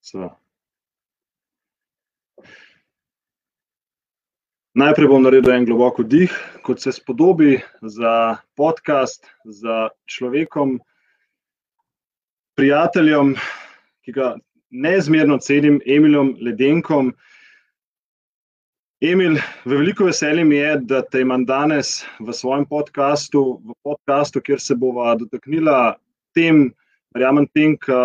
So. Najprej bom naredil en globok vdih, kot se spodobi za podcast, za človekom, prijateljem, ki ga neizmerno cenim, Emilom Ledenkom. Emil, veliko veselje mi je, da te imam danes v svojem podcastu, kjer se bova dotaknila tem, verjamem tem, ki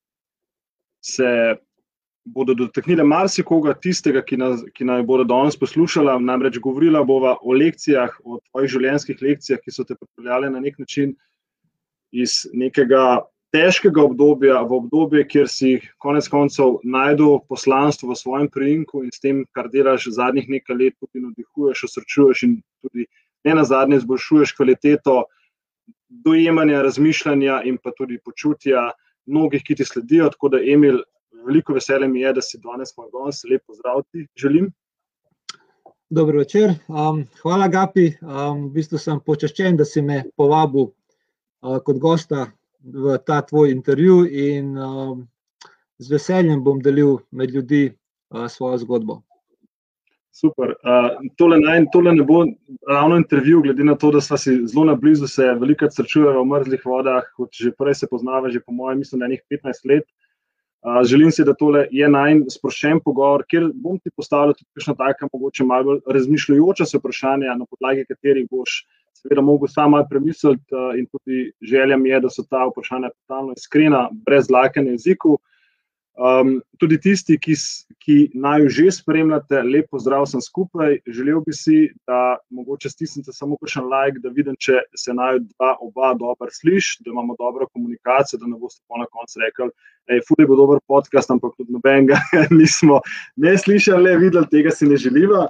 se bodo dotaknile marsikoga tistega, ki naj bodo danes poslušala, namreč govorila bova o lekcijah, o tvojih življenjskih lekcijah, ki so te pripeljale na nek način iz nekega težkega obdobja v obdobje, kjer si konec koncev najdel poslanstvo v svojem priimku in s tem, kar delaš zadnjih nekaj let, tudi navdihuješ, osrečuješ in tudi ne nazadnje izboljšuješ kvaliteto dojemanja, razmišljanja in pa tudi počutja mnogih, ki ti sledijo. Tako da, Emil, veliko veselje mi je, da si danes moj gost. Lep pozdrav ti želim. Dobro večer. Hvala, Gapi. V bistvu sem počaščen, da si me povabil kot gosta v ta tvoj intervju in z veseljem bom delil med ljudi svojo zgodbo. Super. Tole ne bo ravno intervju, glede na to, da sva si zelo na blizu, se velikokrat srečujeva v mrzlih vodah, kot že prej se poznava, že po mojem, mislim, enih 15 let. Želim si, da tole je najin sproščen pogovor, kjer bom ti postavljal tudi kakšna taka mogoče malo razmišljujoča se vprašanja, na podlagi katerih boš seveda mogel sam malo premisliti, in tudi želja mi je, da so ta vprašanja totalno iskrena, brez dlake na jeziku. Tudi tisti, ki naju že spremljate, lep pozdrav sem skupaj. Želel bi si, da mogoče stisnite samo kakšen like, da vidim, če se naju oba dobro sliši, da imamo dobro komunikacijo, da ne boste po na koncu rekli, ful je bil dober podcast, ampak tudi nobenega nismo ne slišali, ne videli, tega si ne želiva.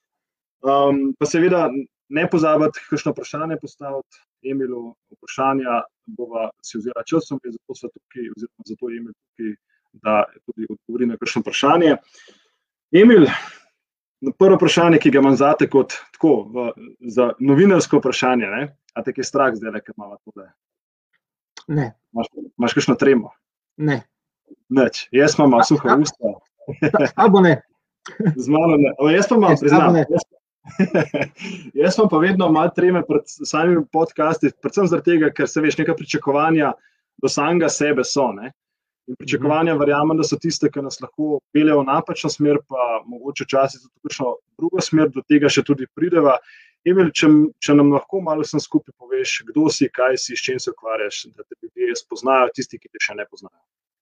Pa seveda ne pozabiti kakšno vprašanje postaviti Emilu, vprašanja bova si vzela časom, zato so tukaj, oziroma zato je Emil tukaj, da tudi odgovori na kakšno vprašanje. Emil, prvo vprašanje, ki ga imam zate kot tako, za novinarsko vprašanje, ne? A te je strah zdaj, ker imamo tole? Ne. Imaš kakšno tremo? Ne. Nič. Jaz imam suha usta. Abo ne. Z mano ne. Jaz pa imam, priznam. Jaz imam pa vedno malo treme pred samimi podcasti, predvsem zaradi tega, ker se veš, neka pričakovanja do samega sebe so, ne? In pričakovanja verjamem, da so tiste, ki nas lahko peljejo v napačno smer, pa mogoče včasih tudi kakšno drugo smer, do tega še tudi prideva. Emil, če nam lahko malo vsem skupaj poveš, kdo si, kaj si, s čim se ukvarjaš, da te ljudje spoznajo, tisti, ki te še ne poznajo.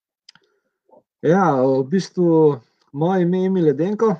Ja, v bistvu moje ime je Emil Ledenko.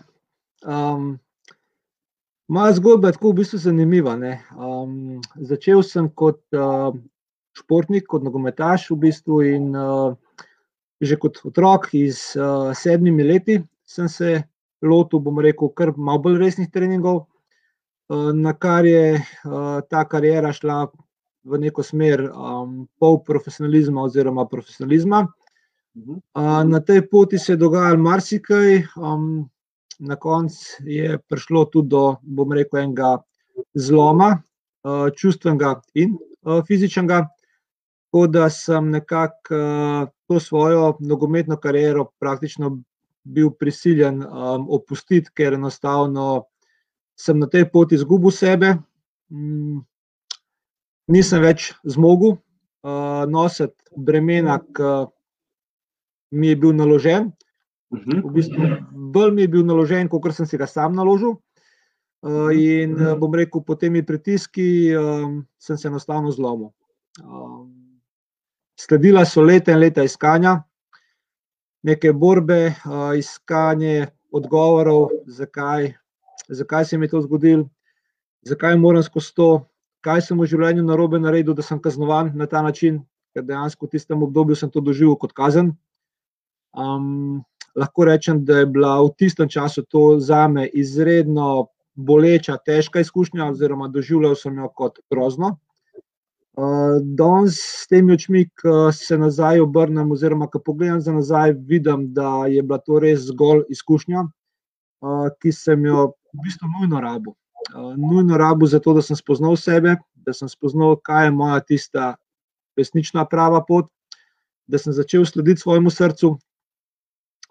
Moja zgodba je tako v bistvu zanimiva, ne. Začel sem kot športnik, kot nogometaš v bistvu in že kot otrok iz 7 leti sem se lotil, bom rekel, kar malo bolj resnih treningov, na kar je ta kariera šla v neko smer pol profesionalizma oziroma profesionalizma. Na tej poti se je dogajalo marsikaj, na koncu je prišlo tudi do, bom rekel, enega zloma, čustvenega in fizičnega, tako da sem nekako to svojo nogometno kariero praktično bil prisiljen opustiti, ker enostavno sem na tej poti izgubil sebe. Nisem več zmogel nositi bremena, ki mi je bil naložen. V bistvu bolj mi je bil naložen, kakor sem si ga sam naložil. In bom rekel, po temi pritiski sem se enostavno zlomil. Sledila so leta in leta iskanja, neke borbe, iskanje odgovorov, zakaj se mi je to zgodilo, zakaj moram skozi to, kaj sem v življenju narobe naredil, da sem kaznovan na ta način, ker dejansko v tistem obdobju sem to doživel kot kazen. Lahko rečem, da je bila v tistem času to zame izredno boleča, težka izkušnja, oziroma doživljal sem jo kot grozno. Danes s temi očmi, ko se nazaj obrnem oziroma ko pogledam za nazaj, vidim, da je bila to res zgolj izkušnja, ki sem jo v bistvu nujno rabil. Nujno rabil zato, da sem spoznal sebe, da sem spoznal, kaj je moja tista resnična prava pot, da sem začel slediti svojemu srcu,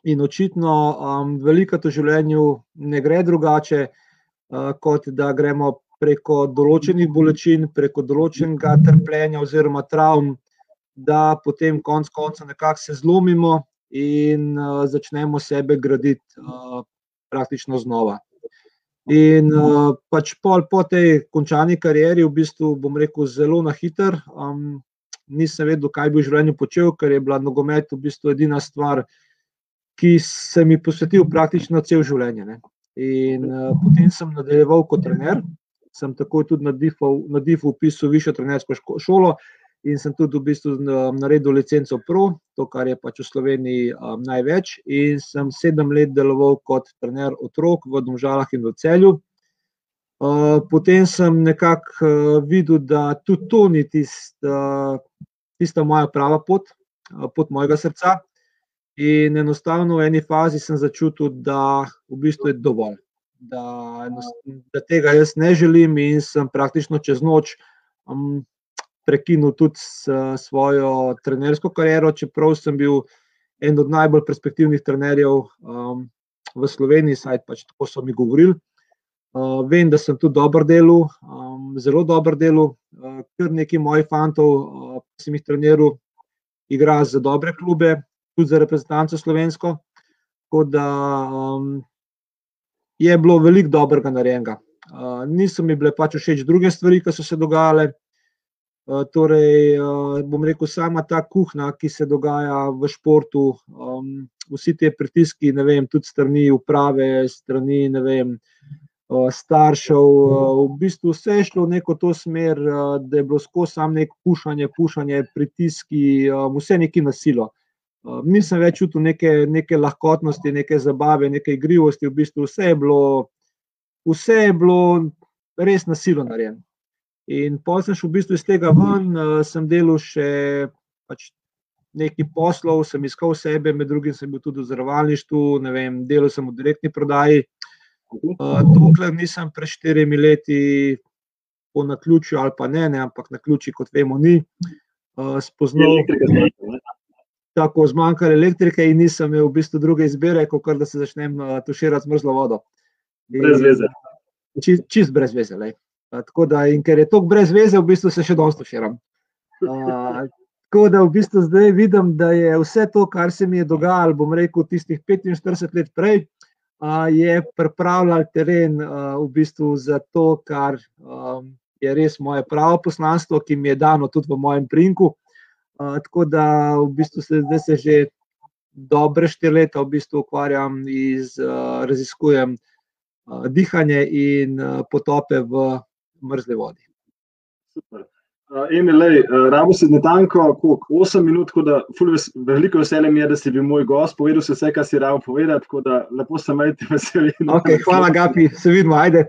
In očitno velikokrat v življenju ne gre drugače, kot da gremo preko določenih bolečin, preko določenega trpljenja oziroma travm, da potem konec koncev nekako se zlomimo in začnemo sebe graditi praktično znova. In pač po tej končani karieri, v bistvu, bom rekel, zelo na hiter, nisem vedel, kaj bi v življenju počel, ker je bila nogomet v bistvu edina stvar, ki sem ji posvetil praktično cel življenje, ne. In potem sem nadaljeval kot trener, sem takoj tudi na DIF-u vpisal višjo trenersko šolo in sem tudi v bistvu naredil licenco pro, to, kar je pač v Sloveniji največ, in sem 7 let deloval kot trener otrok v Domžalah in v Celju. Potem sem nekako videl, da tudi to ni tista moja prava pot mojega srca. In enostavno v eni fazi sem začutil, da v bistvu je dovolj, da tega jaz ne želim in sem praktično čez noč prekinil tudi svojo trenersko kariero, čeprav sem bil en od najbolj perspektivnih trenerjev v Sloveniji, saj pač tako so mi govorili. Vem, da sem tudi dobro delal, zelo dobro delal, kar nekaj mojih fantov, ki sem jih treniral, igra za dobre klube, tudi za reprezentanco slovensko, tako da je bilo veliko dobrega narejenega. Niso mi bile pač všeč druge stvari, ki so se dogajale, torej, bom rekel, sama ta kuhinja, ki se dogaja v športu, vsi te pritiski, ne vem, tudi strani uprave, strani, ne vem, staršev, v bistvu vse je šlo v neko to smer, da je bilo skozi samo neko pušanje, pritiski, vse nekaj na silo. Nisem več čutil neke lahkotnosti, neke zabave, neke igrivosti, v bistvu vse je bilo res na silo narejeno. In potem sem šel v bistvu iz tega ven, sem delal še pač nekaj poslov, sem iskal sebe, med drugim sem bil tudi v zavarovalništvu, ne vem, delal sem v direktni prodaji, dokler nisem pred 4 leti po naključju ali pa ne, ampak naključji, kot vemo, ni, spoznal tako zmanjkalo elektrike in nisem imel v bistvu druge izbire, kakor da se začnem tuširati z mrzlo vodo. Brez veze. Čist brez veze, lej. Tako da, in ker je toliko brez veze, v bistvu se še danes tuširam. Tako da v bistvu zdaj vidim, da je vse to, kar se mi je dogajalo, bom rekel, tistih 45 let prej, je pripravljal teren v bistvu za to, kar je res moje pravo poslanstvo, ki mi je dano tudi v mojem priimku. Tako da v bistvu zdaj se že dobre 4 leta v bistvu ukvarjam in raziskujem dihanje in potope v mrzli vodi. Super. Emil, rabo si natanko 8 minut, tako da veliko veselje mi je, da si bil moj gost, povedal si vse, kar si rabo povedati, tako da lepo se imejte, veseli. Ok, hvala Gapi, se vidimo, ajde.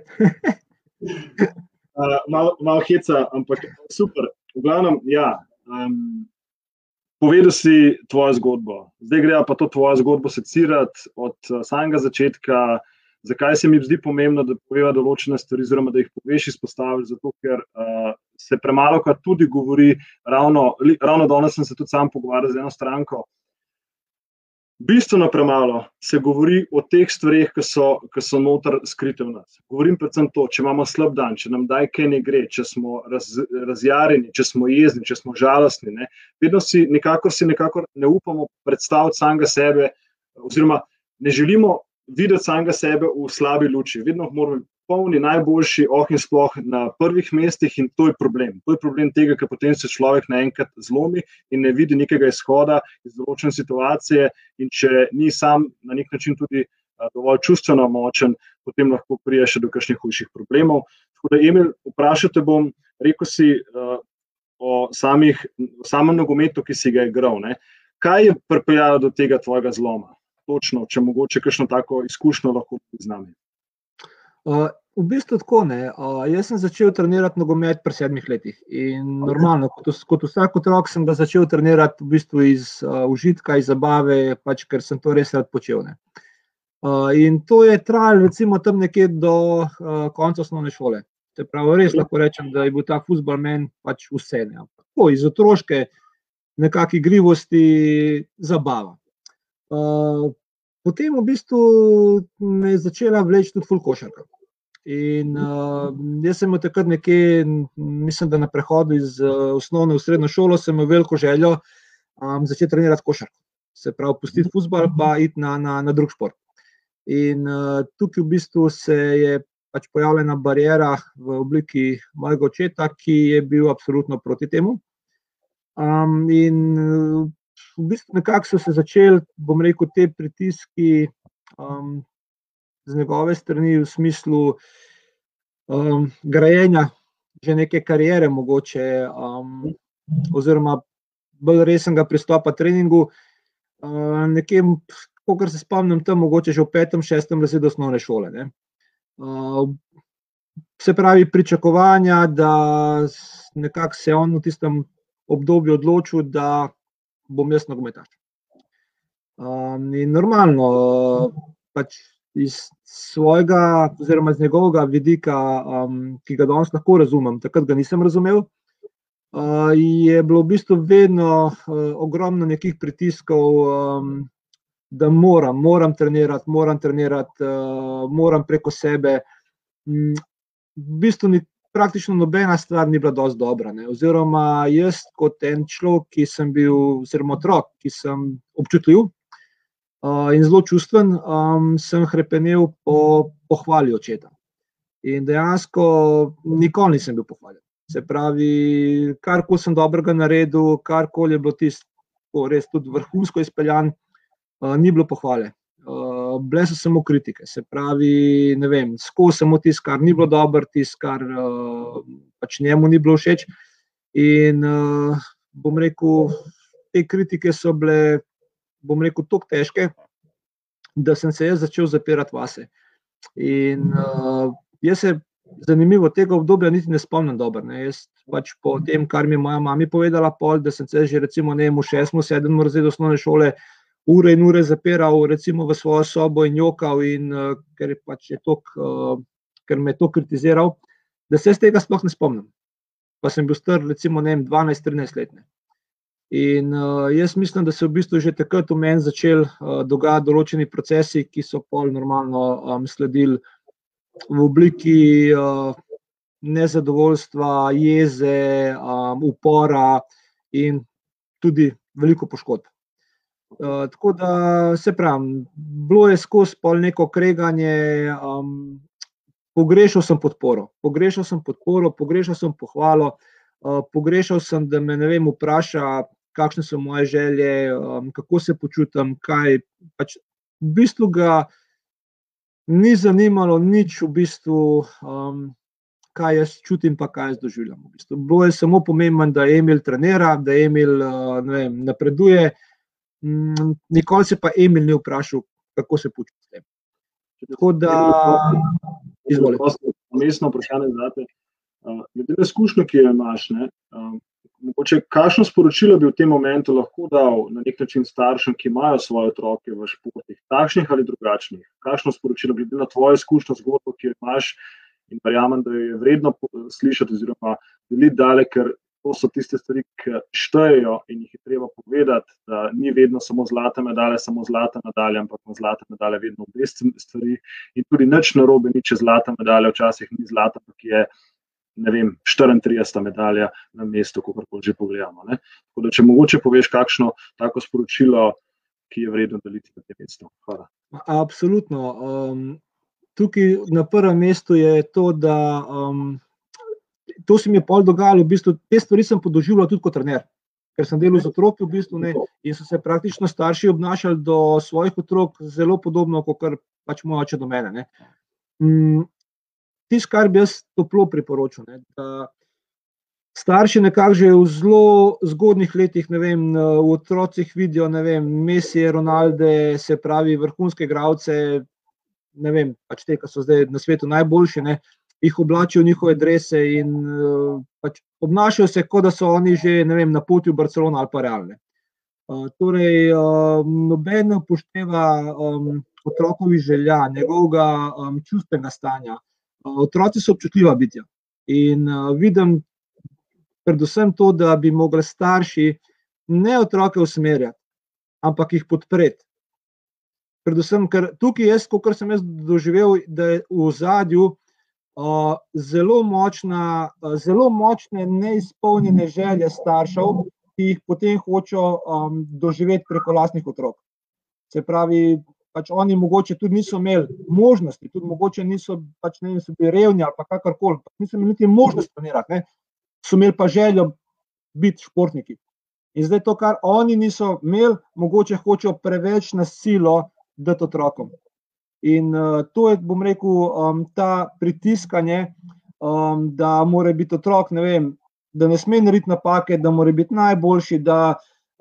Malo heca, ampak super. V glavnem, ja, povedal si tvojo zgodbo. Zdaj gre pa to tvojo zgodbo secirati od samega začetka, zakaj se mi zdi pomembno, da poveva določene stvari, oziroma da jih poveš izpostaviti, zato ker se premalokrat tudi govori, ravno danes sem se tudi sam pogovarjal z eno stranko, bistveno premalo se govori o teh stvareh, ki so noter skrite v nas. Govorim predvsem to, če imamo slab dan, če nam daj kaj ne gre, če smo razjarjeni, če smo jezni, če smo žalostni, ne, vedno si nekako ne upamo predstaviti samega sebe, oziroma ne želimo videti samega sebe v slabi luči. Vedno moramo polni, najboljši, in sploh na prvih mestih, in to je problem. To je problem tega, ker potem se človek naenkrat zlomi in ne vidi nekega izhoda iz določene situacije, in če ni sam na nek način tudi dovolj čustveno močen, potem lahko pride še do kakšnih hujših problemov. Tako da, Emil, vprašal te bom, rekel si o samem nogometu, ki si ga igral, ne? Kaj je pripeljalo do tega tvojega zloma? Točno, če mogoče kakšno tako izkušnjo lahko z nami. V bistvu tako, ne. Jaz sem začel trenirati nogomet pri 7 letih in normalno, kot vsak otrok sem ga začel trenirati v bistvu iz užitka, iz zabave, pač ker sem to res rad počel, ne. In to je trajalo recimo tam nekje do konca osnovne šole. Se pravi, res lahko rečem, da je bil ta fuzbal meni pač vse, ne. Tako, iz otroške nekakšne igrivosti, zabava. Potem v bistvu me je začela vleči tudi ful košarka. In jaz sem imel takrat nekje, mislim, da na prehodu iz osnovne v srednjo šolo, sem imel veliko željo začeti trenirati košarko. Se pravi, pustiti fuzbal pa iti na drug šport. In tukaj v bistvu se je pač pojavljena bariera v obliki mojega očeta, ki je bil absolutno proti temu. In v bistvu nekako so se začeli, bom rekel, te pritiski z njegove strani v smislu grajenja že neke kariere mogoče, oziroma bolj resnega pristopa treningu, nekje, kakor se spomnim tam, mogoče že v 5., 6. razredu osnovne šole, ne. Se pravi, pričakovanja, da nekako se je on v tistem obdobju odločil, da bom jaz nogometaš. In normalno, pač iz svojega oziroma z njegovega vidika, ki ga danes lahko razumem, takrat ga nisem razumel, je bilo v bistvu vedno ogromno nekih pritiskov, da moram trenirati, moram preko sebe. V bistvu praktično nobena stvar ni bila dosti dobra, ne. Oziroma jaz kot en človek, ki sem bil, oziroma otrok, ki sem občutljiv in zelo čustven, sem hrepenel po pohvali očeta. In dejansko nikoli nisem bil pohvaljen. Se pravi, karkoli sem dobrega naredil, karkoli je bilo tisto res tudi vrhunsko izpeljan, ni bilo pohvale. Bile so samo kritike, se pravi, ne vem, skozi samo tisto, kar ni bilo dobro, tisto, kar pač njemu ni bilo všeč. In bom rekel, te kritike so bile, bom rekel, toliko težke, da sem se jaz začel zapirati vase. In jaz se, zanimivo, tega obdobja niti ne spomnim dobro, ne. Jaz pač po tem, kar mi je moja mami povedala pol, da sem se že recimo, ne vem, v 6., 7. razredu osnovne šole ure in ure zapiral recimo v svojo sobo in jokal, in ker pač je toliko, ker me je to kritiziral, da se jaz tega sploh ne spomnim. Pa sem bil star recimo, ne vem, 12, 13 let. In jaz mislim, da so v bistvu že takrat v meni začeli dogajati določeni procesi, ki so pol normalno sledili v obliki nezadovoljstva, jeze, upora in tudi veliko poškodb. Tako da, se pravim, bilo je skozi pol neko kreganje, pogrešal sem podporo, pogrešal sem pohvalo, pogrešal sem, da me, ne vem, vpraša, kakšne so moje želje, kako se počutim, kaj, pač v bistvu ga ni zanimalo nič v bistvu, kaj jaz čutim pa kaj jaz doživljam v bistvu. Bilo je samo pomembno, da Emil trenira, da Emil, ne vem, napreduje, nikoli se pa Emil ni vprašal, kako se počuti. Tako da, izvoli. Vmesno vprašanje zate. Glede na izkušnjo, ki jo imaš, ne, mogoče kakšno sporočilo bi v tem momentu lahko dal na nek način staršem, ki imajo svoje otroke v športih, takšnih ali drugačnih? Kakšno sporočilo glede na tvojo izkušnjo, zgodbo, ki jo imaš, in verjamem, da je vredno slišati oziroma deliti dalje, ker to so tiste stvari, ki štejejo in jih je treba povedati, da ni vedno samo zlata medalja, ampak ima zlata medalja vedno obe stvari, in tudi nič narobe ni, če zlata medalja včasih ni zlata, ampak je, ne vem, 34. medalja na mestu, kakorkoli že pogledamo, ne. Tako da, če mogoče poveš kakšno tako sporočilo, ki je vredno deliti na tem mestu. Hvala. Absolutno. Tukaj na prvem mestu je to, da to se mi je pol dogajalo, v bistvu, te stvari sem podoživljal tudi kot trener, ker sem delal z otroki v bistvu, ne, in so se praktično starši obnašali do svojih otrok zelo podobno, kakor pač moj oče do mene, ne. Tisto, kar bi jaz toplo priporočil, ne, da starši nekako že v zelo zgodnjih letih, ne vem, v otrocih vidijo, ne vem, Messi, Ronalde, se pravi vrhunske igralce, ne vem, pač te, ki so zdaj na svetu najboljši, ne, jih oblačijo v njihove drese in pač obnašajo se, kot da so oni že, ne vem, na poti v Barcelono ali pa Real, ne. Torej, noben ne upošteva otrokovih želja, njegovega čustvenega stanja. Otroci so občutljiva bitja in vidim predvsem to, da bi mogli starši ne otroke usmerjati, ampak jih podpreti. predvsem, ker tukaj jaz, kot sem jaz doživel, da je v ozadju zelo močne neizpolnjene želje staršev, ki jih potem hočejo doživeti preko lastnih otrok. Se pravi, pač oni mogoče tudi niso imeli možnosti, tudi mogoče niso, pač ne vem, so bili revni ali pa kakorkoli, niso imeli niti možnost trenirati, ne. So imeli pa željo biti športniki. In zdaj to, kar oni niso imeli, mogoče hočejo preveč na silo dati otrokom. In to je, bom rekel, ta pritiskanje, da mora biti otrok, ne vem, da ne sme narediti napake, da mora biti najboljši, da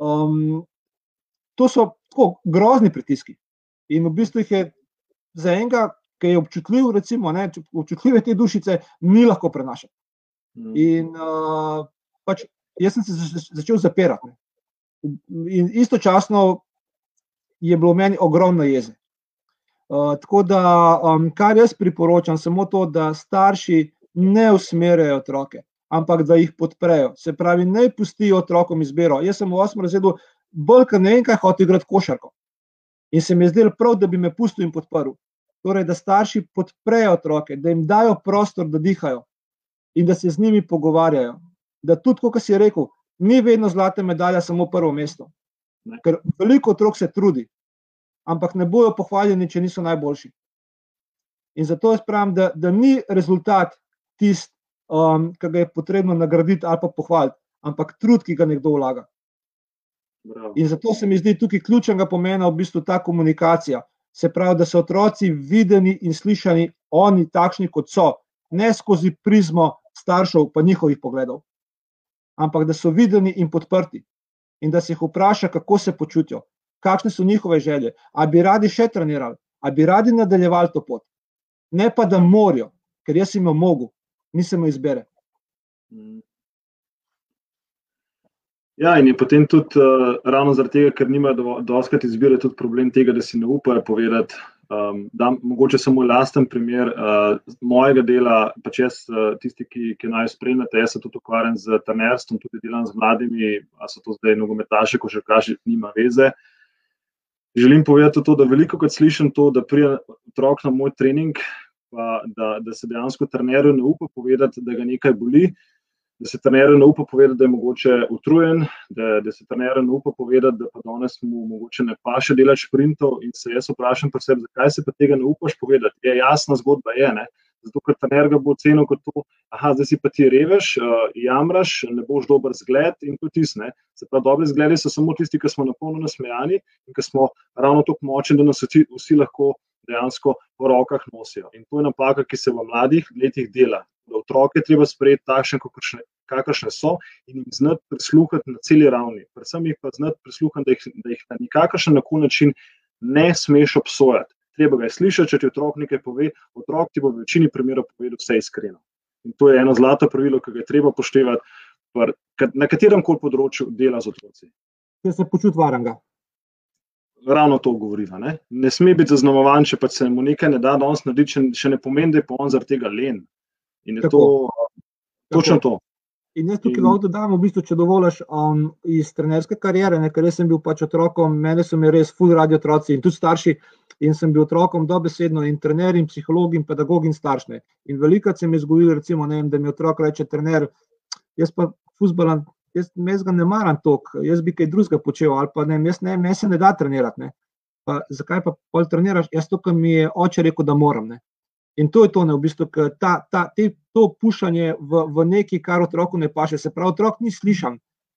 to so tako grozni pritiski. In v bistvu jih je za enega, ki je občutljiv, recimo, ne, občutljive te dušice, ni lahko prenašati. In pač jaz sem se začel zapirati. Ne. In istočasno je bilo v meni ogromno jeze. Tako da, kar jaz priporočam, samo to, da starši ne usmerjajo otroke, ampak da jih podprejo. Se pravi, ne pustijo otrokom izbiro. Jaz sem v 8. razredu bolj, ker ne vem, kaj hotel igrati košarko. In se mi je zdelo prav, da bi me pustil in podprl. Torej, da starši podprejo otroke, da jim dajo prostor, da dihajo in da se z njimi pogovarjajo. Da tudi, kot si rekel, ni vedno zlata medalja samo prvo mesto. Ker veliko otrok se trudi, ampak ne bojo pohvaljeni, če niso najboljši. In zato jaz pravim, da ni rezultat tisti, ki ga je potrebno nagraditi ali pa pohvaliti, ampak trud, ki ga nekdo vlaga. Bravo. In zato se mi zdi tukaj ključnega pomena v bistvu ta komunikacija. Se pravi, da so otroci videni in slišani oni takšni, kot so, ne skozi prizmo staršev pa njihovih pogledov, ampak da so videni in podprti in da se jih vpraša, kako se počutijo, kakšne so njihove želje, a bi radi še trenirali, a bi radi nadaljevali to pot, ne pa da morajo, ker jaz jim mogel, nisem jo izbere. Ja, in je potem tudi ravno zaradi tega, ker nimajo dostikrat izbire, tudi problem tega, da si ne upajo povedati. Dam mogoče samo lasten primer mojega dela, pač jaz, tisti, ki naj spremljate, jaz se tudi ukvarjam z trenerstvom, tudi delam z mladimi, a so to zdaj nogometaši, košarkaši, nima veze. Želim povedati to, da velikokrat slišim to, da pride otrok na moj trening, pa da se dejansko trenerju ne upa povedati, da ga nekaj boli, da se trenerju ne upa povedati, da je mogoče utrujen, da se trenerju ne upa povedati, da pa danes mu mogoče ne paše delati šprintov, in se jaz vprašam pri sebi, zakaj se pa tega ne upaš povedati. Je jasna zgodba, je, ne? Zato, ker trener ga bo ocenil kot to, zdaj si pa ti revež, jamraš, ne boš dober zgled in to tisto, ne. Se pravi, dobri zgledi so samo tisti, ki smo napolno nasmejani in ki smo ravno tako močni, da nas vsi lahko dejansko po rokah nosijo. In to je napaka, ki se v mladih letih dela. Da otroke treba sprejeti takšne, kakršne so, in jim znati prisluhati na celi ravni. Predvsem jih pa znati prisluhati, da jih na nikakršen način ne smeš obsojati. Treba ga je slišati, če ti otrok nekaj pove, otrok ti bo v večini primerov povedal vse iskreno. In to je eno zlato pravilo, ki ga je treba upoštevati na katerem koli področju dela z otroci. Da se počuti varnega. Ravno to govoriva, ne? Ne sme biti zaznamovan, če pa se mu nekaj ne da danes narediti, še ne pomeni, da je pa on zaradi tega len. In je točno to. In jaz tukaj lahko dodam, v bistvu, če dovoliš, iz trenerske kariere, ker jaz sem bil pač otrokom, mene so mi res ful radi otroci in tudi starši, in sem bil otrokom dobesedno in trener in psiholog in pedagog in starš. In velikokrat se mi je zgodilo, recimo, ne vem, da mi otrok reče trener, jaz pa fuzbalam, jaz ga ne maram toliko, jaz bi kaj drugega počel, ali pa ne, meni se ne da trenirati, ne. Pa zakaj pa pol treniraš? Jaz to, ker mi je oče rekel, da moram, ne. In to je to, ne, v bistvu, to pušanje v nekaj, kar otroku ne paše. Se pravi, otrok ni slišan.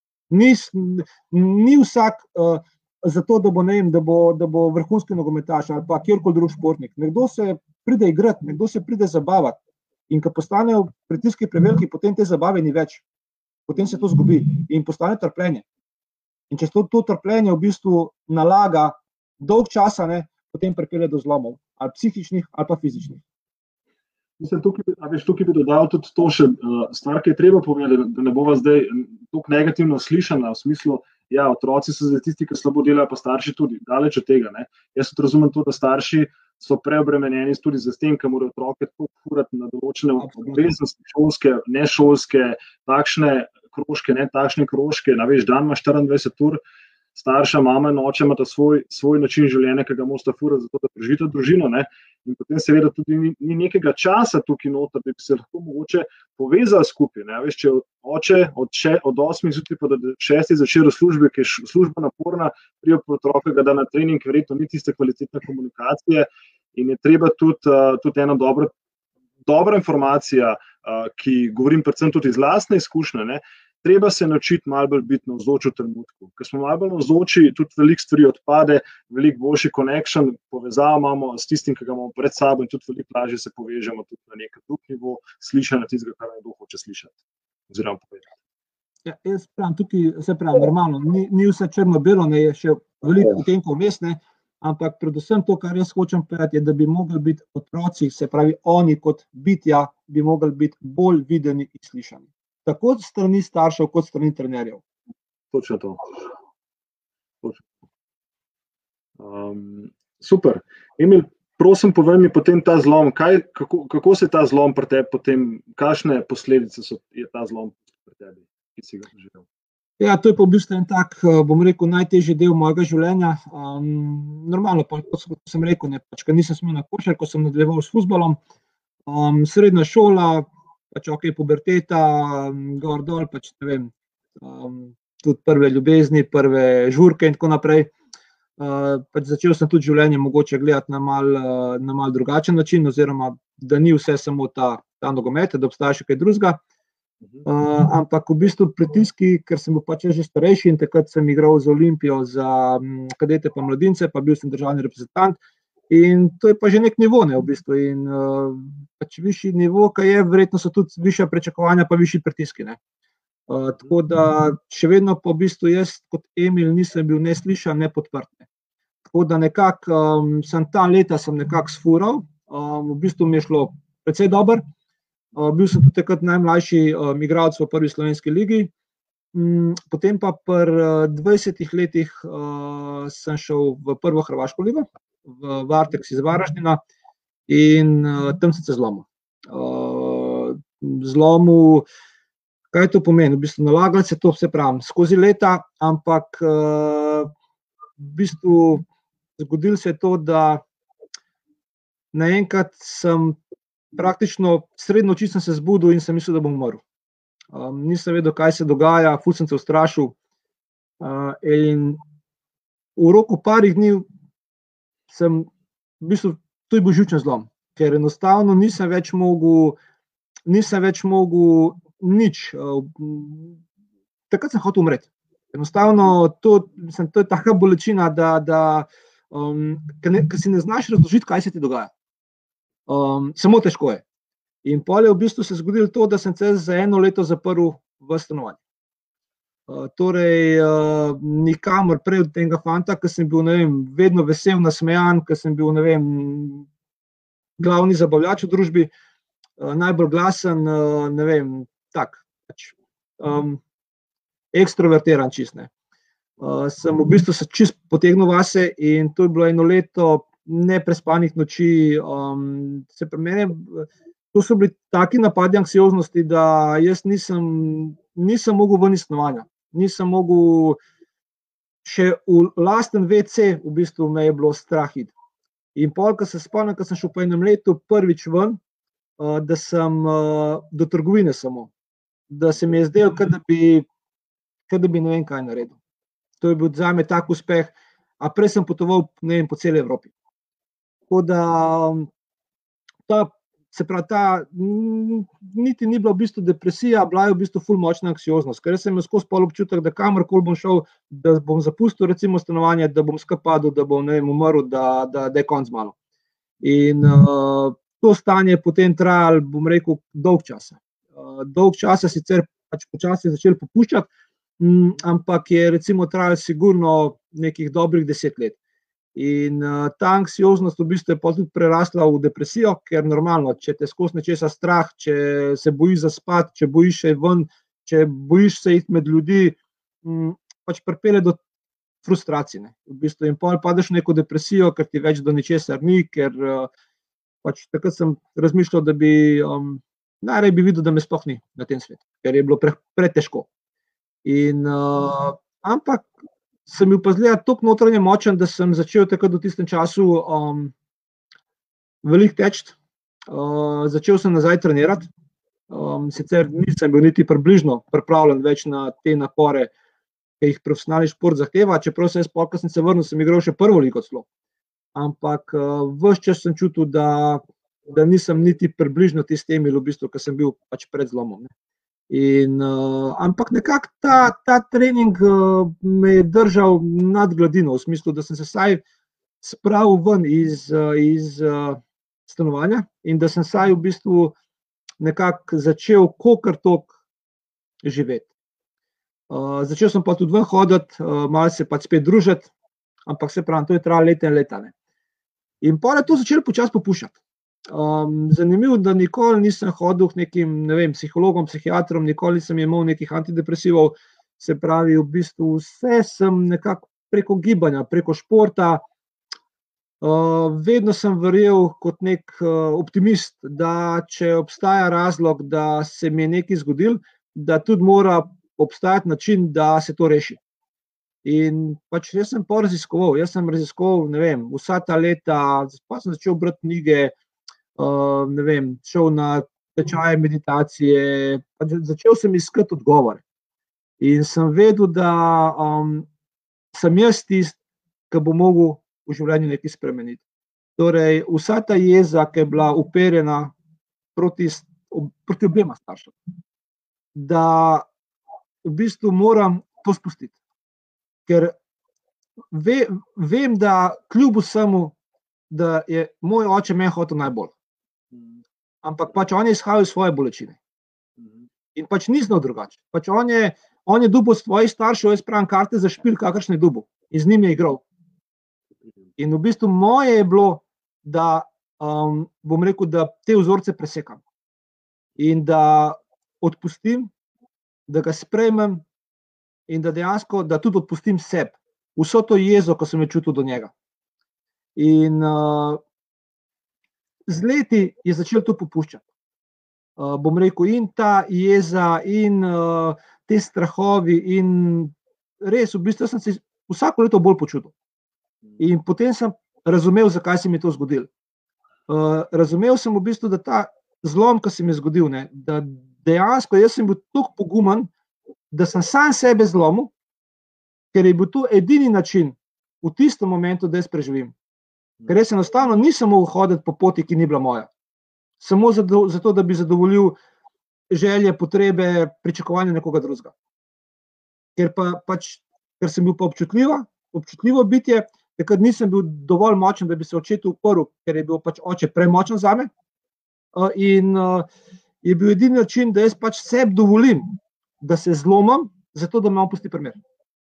Ni vsak zato, da bo, ne vem, da bo vrhunski nogometaš ali pa kjerkoli drug športnik. Nekdo se pride igrati, nekdo se pride zabavati. In ko postanejo pritiski preveliki, potem te zabave ni več. Potem se to zgubi in postane trpljenje. In če to trpljenje v bistvu nalaga dolg časa, ne, potem pripelje do zlomov, ali psihičnih ali pa fizičnih. Mislim, tukaj bi dodal tudi to še stvar, ki je treba povedati, da ne bova zdaj toliko negativno slišana, v smislu, ja, otroci so zdaj tisti, ki slabo delajo, pa starši tudi, daleč od tega, ne. Jaz tudi razumem to, da starši so preobremenjeni tudi z tem, ker morajo otroke tako furati na določene obveznosti, šolske, nešolske, takšne krožke, ne takšne krožke, veš, dan ima 24 ur, starša, mama in oče imata svoj način življenja, ki ga morata furati, zato da preživita družino. Ne? In potem seveda tudi ni nekega časa tukaj noter, da bi se lahko mogoče povezali skupaj. Ne? Veš, če oče od 8 zjutraj pa do 6 začel v službi, ki je služba naporna, prije po otroka ga da na trening, verjetno ni tiste kvalitetne komunikacije in je treba tudi ena dobra informacija, ki govorim predvsem tudi iz lastne izkušnje, ne? Treba se naučiti malo bolj biti navzoč v trenutku. Ker smo malo bolj navzoči, tudi veliko stvari odpade, veliko boljši connection, povezavo imamo s tistim, ki ga imamo pred sabo in tudi veliko lažje se povežemo tudi na nek drug nivo, slišanja tistega, kar nekdo hoče slišati oziroma povedati. Ja, jaz pravim, tukaj se pravi normalno, ni vse črno-belo, ne, je še veliko utenkov vmes, ne, ampak predvsem to, kar jaz hočem povedati, je, da bi mogli biti otroci, se pravi oni kot bitja, bi mogli biti bolj videni in slišani. Tako strani staršev, kot strani trenerjev. Točno to. Super. Emil, prosim, povej mi potem ta zlom. Kako se ta zlom pri tebi potem, kakšne posledice je ta zlom pri tebi, ki si ga doživel? Ja, to je pa v bistvu en tak, bom rekel, najtežji del mojega življenja. Normalno, kot sem rekel, ne, pač, ker nisem smel na košarko, sem nadaljeval s fuzbalom. Srednja šola, pač ok, puberteta, gor dol, pač ne vem, tudi prve ljubezni, prve žurke in tako naprej. Pač začel sem tudi življenje mogoče gledati na mal drugačen način, oziroma da ni vse samo ta nogomet, da obstaja še kaj drugega. Ampak v bistvu pritiski, ker sem bil pač že starejši in takrat sem igral za Olimpijo, za kadete pa mladince, pa bil sem državni reprezentant. In to je pa že nek nivo, ne, v bistvu. In pač višji nivo, kaj je, verjetno so tudi višja pričakovanja, pa višji pritiski, ne. Tako da še vedno pa v bistvu jaz kot Emil nisem bil ne slišan, ne podprt. Tako da nekako sem ta leta nekako sfural, v bistvu mi je šlo precej dobro. Bil sem tudi takrat najmlajši igralec v prvi slovenski ligi. Potem pa pri 20 letih sem šel v prvo hrvaško ligo, v Varteks iz Varaždina in tam sem se zlomil. Kaj to pomeni? V bistvu nalagali se to, se pravim, skozi leta, ampak v bistvu zgodilo se je to, da naenkrat sem praktično sredi noči sem se zbudil in sem mislil, da bom umrl. Nisem vedel, kaj se dogaja, ful sem se ustrašil in v roku parih dni sem, v bistvu, to je bil živčen zlom, ker enostavno nisem več mogel nič. Takrat sem hotel umreti. Enostavno, to je taka bolečina, ker si ne znaš razložiti, kaj se ti dogaja. Samo težko je. In pol je v bistvu se zgodilo to, da sem se za 1 leto zaprl v stanovanje. Torej, nikamor prej od tega fanta, ker sem bil, ne vem, vedno vesel, nasmejan, ker sem bil, ne vem, glavni zabavljač v družbi, najbolj glasen, ne vem, tak, pač, ekstrovertiran čist, ne. Sem v bistvu se čist potegnil vase in to je bilo 1 leto neprespanih noči. Se pri meni, to so bili taki napadi anksioznosti, da jaz nisem mogel ven iz stanovanja. Nisem mogel, še v lasten WC v bistvu me je bilo strah iti. In pol, ko se spomnim, ko sem šel po 1 letu prvič ven, da sem do trgovine samo, da se mi je zdelo, kot da bi ne vem kaj naredil. To je bil zame tak uspeh, a prej sem potoval, ne vem, po celi Evropi. Tako da niti ni bila v bistvu depresija, bila je v bistvu ful močna anksioznost, ker sem imel skozi pol občutek, da kamorkoli bom šel, da bom zapustil recimo stanovanje, da bom skapadil, da bom, ne vem, umrl, da je konc z mano. In to stanje je potem trajalo, bom rekel, dolg časa. Dolg časa sicer pač počasi začel popuščati, ampak je recimo trajalo sigurno nekih dobrih 10 let. In ta anksioznost v bistvu je pa tudi prerasla v depresijo, ker normalno, če te skozi nečesa strah, če se bojiš zaspati, če bojiš še ven, če bojiš se iti med ljudi, pač pripelje do frustracije, ne, v bistvu. In pol padeš v neko depresijo, ker ti več do ničesar ni, ker pač takrat sem razmišljal, da bi najraje bi videl, da me sploh ni na tem svetu, ker je bilo pretežko. In ampak sem bil pa zgleda toliko notranje močen, da sem začel takrat v tistem času veliko teči. Začel sem nazaj trenirati. Sicer nisem bil niti približno pripravljen več na te napore, ki jih profesionalni šport zahteva, čeprav sem jaz pol, ko sem se vrnil, sem igral še prvo ligo celo. Ampak ves čas sem čutil, da nisem niti približno tisti Emil, v bistvu, ki sem bil pač pred zlomom. Ampak nekako ta trening me je držal nad gladino, v smislu, da sem se vsaj spravil ven iz stanovanja in da sem vsaj v bistvu nekako začel kolikor toliko živeti. Začel sem pa tudi ven hoditi, malo se pač spet družiti, ampak se pravi, to je trajalo leta in leta. In potem je to začelo počasi popuščati. Zanimivo, da nikoli nisem hodil k nekim, ne vem, psihologom, psihiatrom, nikoli nisem imel nekih antidepresivov, se pravi, v bistvu vse sem nekako preko gibanja, preko športa, vedno sem verjel kot nek optimist, da če obstaja razlog, da se mi je nekaj zgodilo, da tudi mora obstajati način, da se to reši. In pač jaz sem pa raziskoval, ne vem, vsa ta leta, pa sem začel brati knjige, ne vem, šel na tečaje meditacije, pač začel sem iskati odgovore. In sem vedel, da sem jaz tisti, ki bo mogel v življenju nekaj spremeniti. Torej, vsa ta jeza, ki je bila uperjena proti obema staršema, da v bistvu moram to spustiti. Ker vem, da kljub vsemu, da je moj oče meni hotel najbolj. Ampak pač on je izhajal iz svoje bolečine. In pač ni znal drugače. Pač on je dobil svojih staršev, jaz pravim karte za špil, kakršne je dobil. In z njim je igral. In v bistvu moje je bilo, da bom rekel, da te vzorce presekam. In da odpustim, da ga sprejmem in da dejansko, da tudi odpustim sebi. Vso to jezo, ko sem jo čutil do njega. In z leti je začel to popuščati. Bom rekel, in ta jeza, in te strahovi, in res, v bistvu sem se vsako leto bolj počutil. In potem sem razumel, zakaj se mi je to zgodilo. Razumel sem v bistvu, da ta zlom, ki se mi je zgodil, da dejansko jaz sem bil toliko pogumen, da sem sam sebe zlomil, ker je bil to edini način v tistem momentu, da jaz preživim. Ker jaz enostavno nisem mogel hoditi po poti, ki ni bila moja. Samo zato, da bi zadovoljil želje, potrebe, pričakovanja nekoga drugega. Ker sem bil pa občutljivo bitje, takrat nisem bil dovolj močen, da bi se očetu uprl, ker je bil pač oče premočen zame. In je bil edini način, da jaz pač sebi dovolim, da se zlomam, zato da me on pusti pri miru.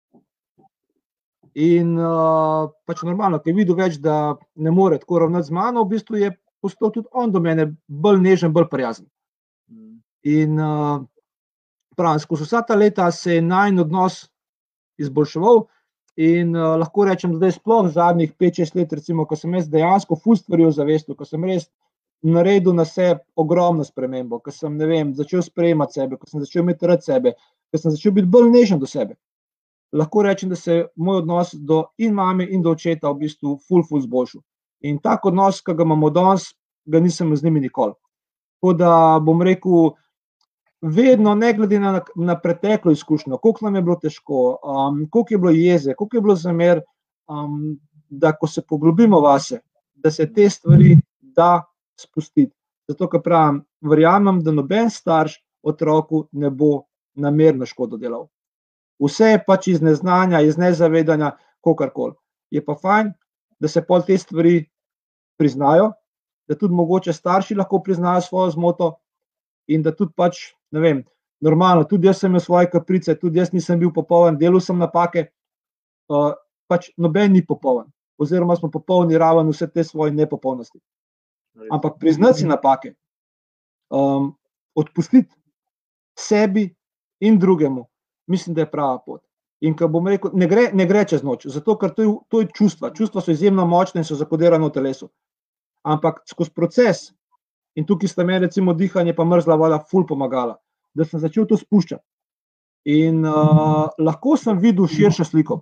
In pač normalno, ker je videl več, da ne more tako ravnati z mano, v bistvu je postal tudi on do mene bolj nežen, bolj prijazen. In pravim, skozi vsa ta leta se je najin odnos izboljševal in lahko rečem, zdaj sploh zadnjih 5-6 let, recimo, ko sem jaz dejansko ful stvari ozavestil, ko sem res naredil na sebi ogromno spremembo, ko sem, ne vem, začel sprejemati sebe, ko sem začel imeti rad sebe, ko sem začel biti bolj nežen do sebe. Lahko rečem, da se moj odnos do in mame in do očeta v bistvu ful zboljšal. In tak odnos, ki ga imamo danes, ga nisem z njimi nikoli. Tako da bom rekel, vedno, ne glede na preteklo izkušnjo, koliko nam je bilo težko, koliko je bilo jeze, koliko je bilo zamer, da ko se poglobimo vase, da se te stvari da spustiti. Zato, ker pravim, verjamem, da noben starš otroku ne bo namerno škodo delal. Vse je pač iz neznanja, iz nezavedanja, kakorkoli. Je pa fajn, da se pol te stvari priznajo, da tudi mogoče starši lahko priznajo svojo zmoto in da tudi pač, ne vem, normalno, tudi jaz sem imel svoje kaprice, tudi jaz nisem bil popoln, delal sem napake, pač noben ni popoln, oziroma smo popolni raven vse te svoje nepopolnosti. Ampak priznati si napake, odpustiti sebi in drugemu, mislim, da je prava pot. In ko bom rekel, ne gre čez noč, zato ker to je čustva. Čustva so izjemno močne in so zakodirane v telesu. Ampak skozi proces, in tukaj sta meni recimo dihanje pa mrzla voda ful pomagala, da sem začel to spuščati. In lahko sem videl širšo sliko.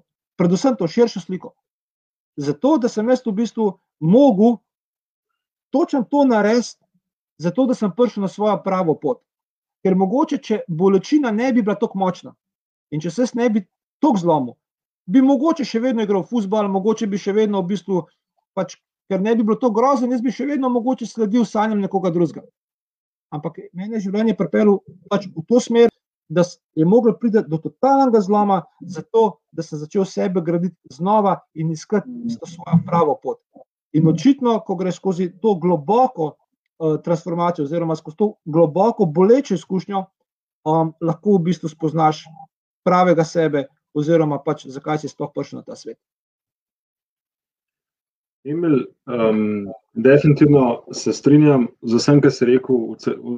predvsem to širšo sliko. Zato, da sem jaz v bistvu mogel točno to narediti, zato, da sem prišel na svojo pravo pot. Ker mogoče, če bolečina ne bi bila tako močna in če se ne bi tako zlomil, bi mogoče še vedno igral fuzbal, mogoče bi še vedno v bistvu, pač, ker ne bi bilo to grozno, jaz bi še vedno mogoče sledil sanjam nekoga drugega. Ampak mene je življenje pripeljalo pač v to smer, da je moglo priti do totalnega zloma, zato, da sem začel sebe graditi znova in iskati isto svojo pravo pot. In očitno, ko greš skozi to globoko transformacijo oziroma skozi to globoko bolečo izkušnjo, lahko v bistvu spoznaš pravega sebe oziroma pač zakaj si sploh prišel na ta svet. Emil, definitivno se strinjam z vsem, kar si rekel,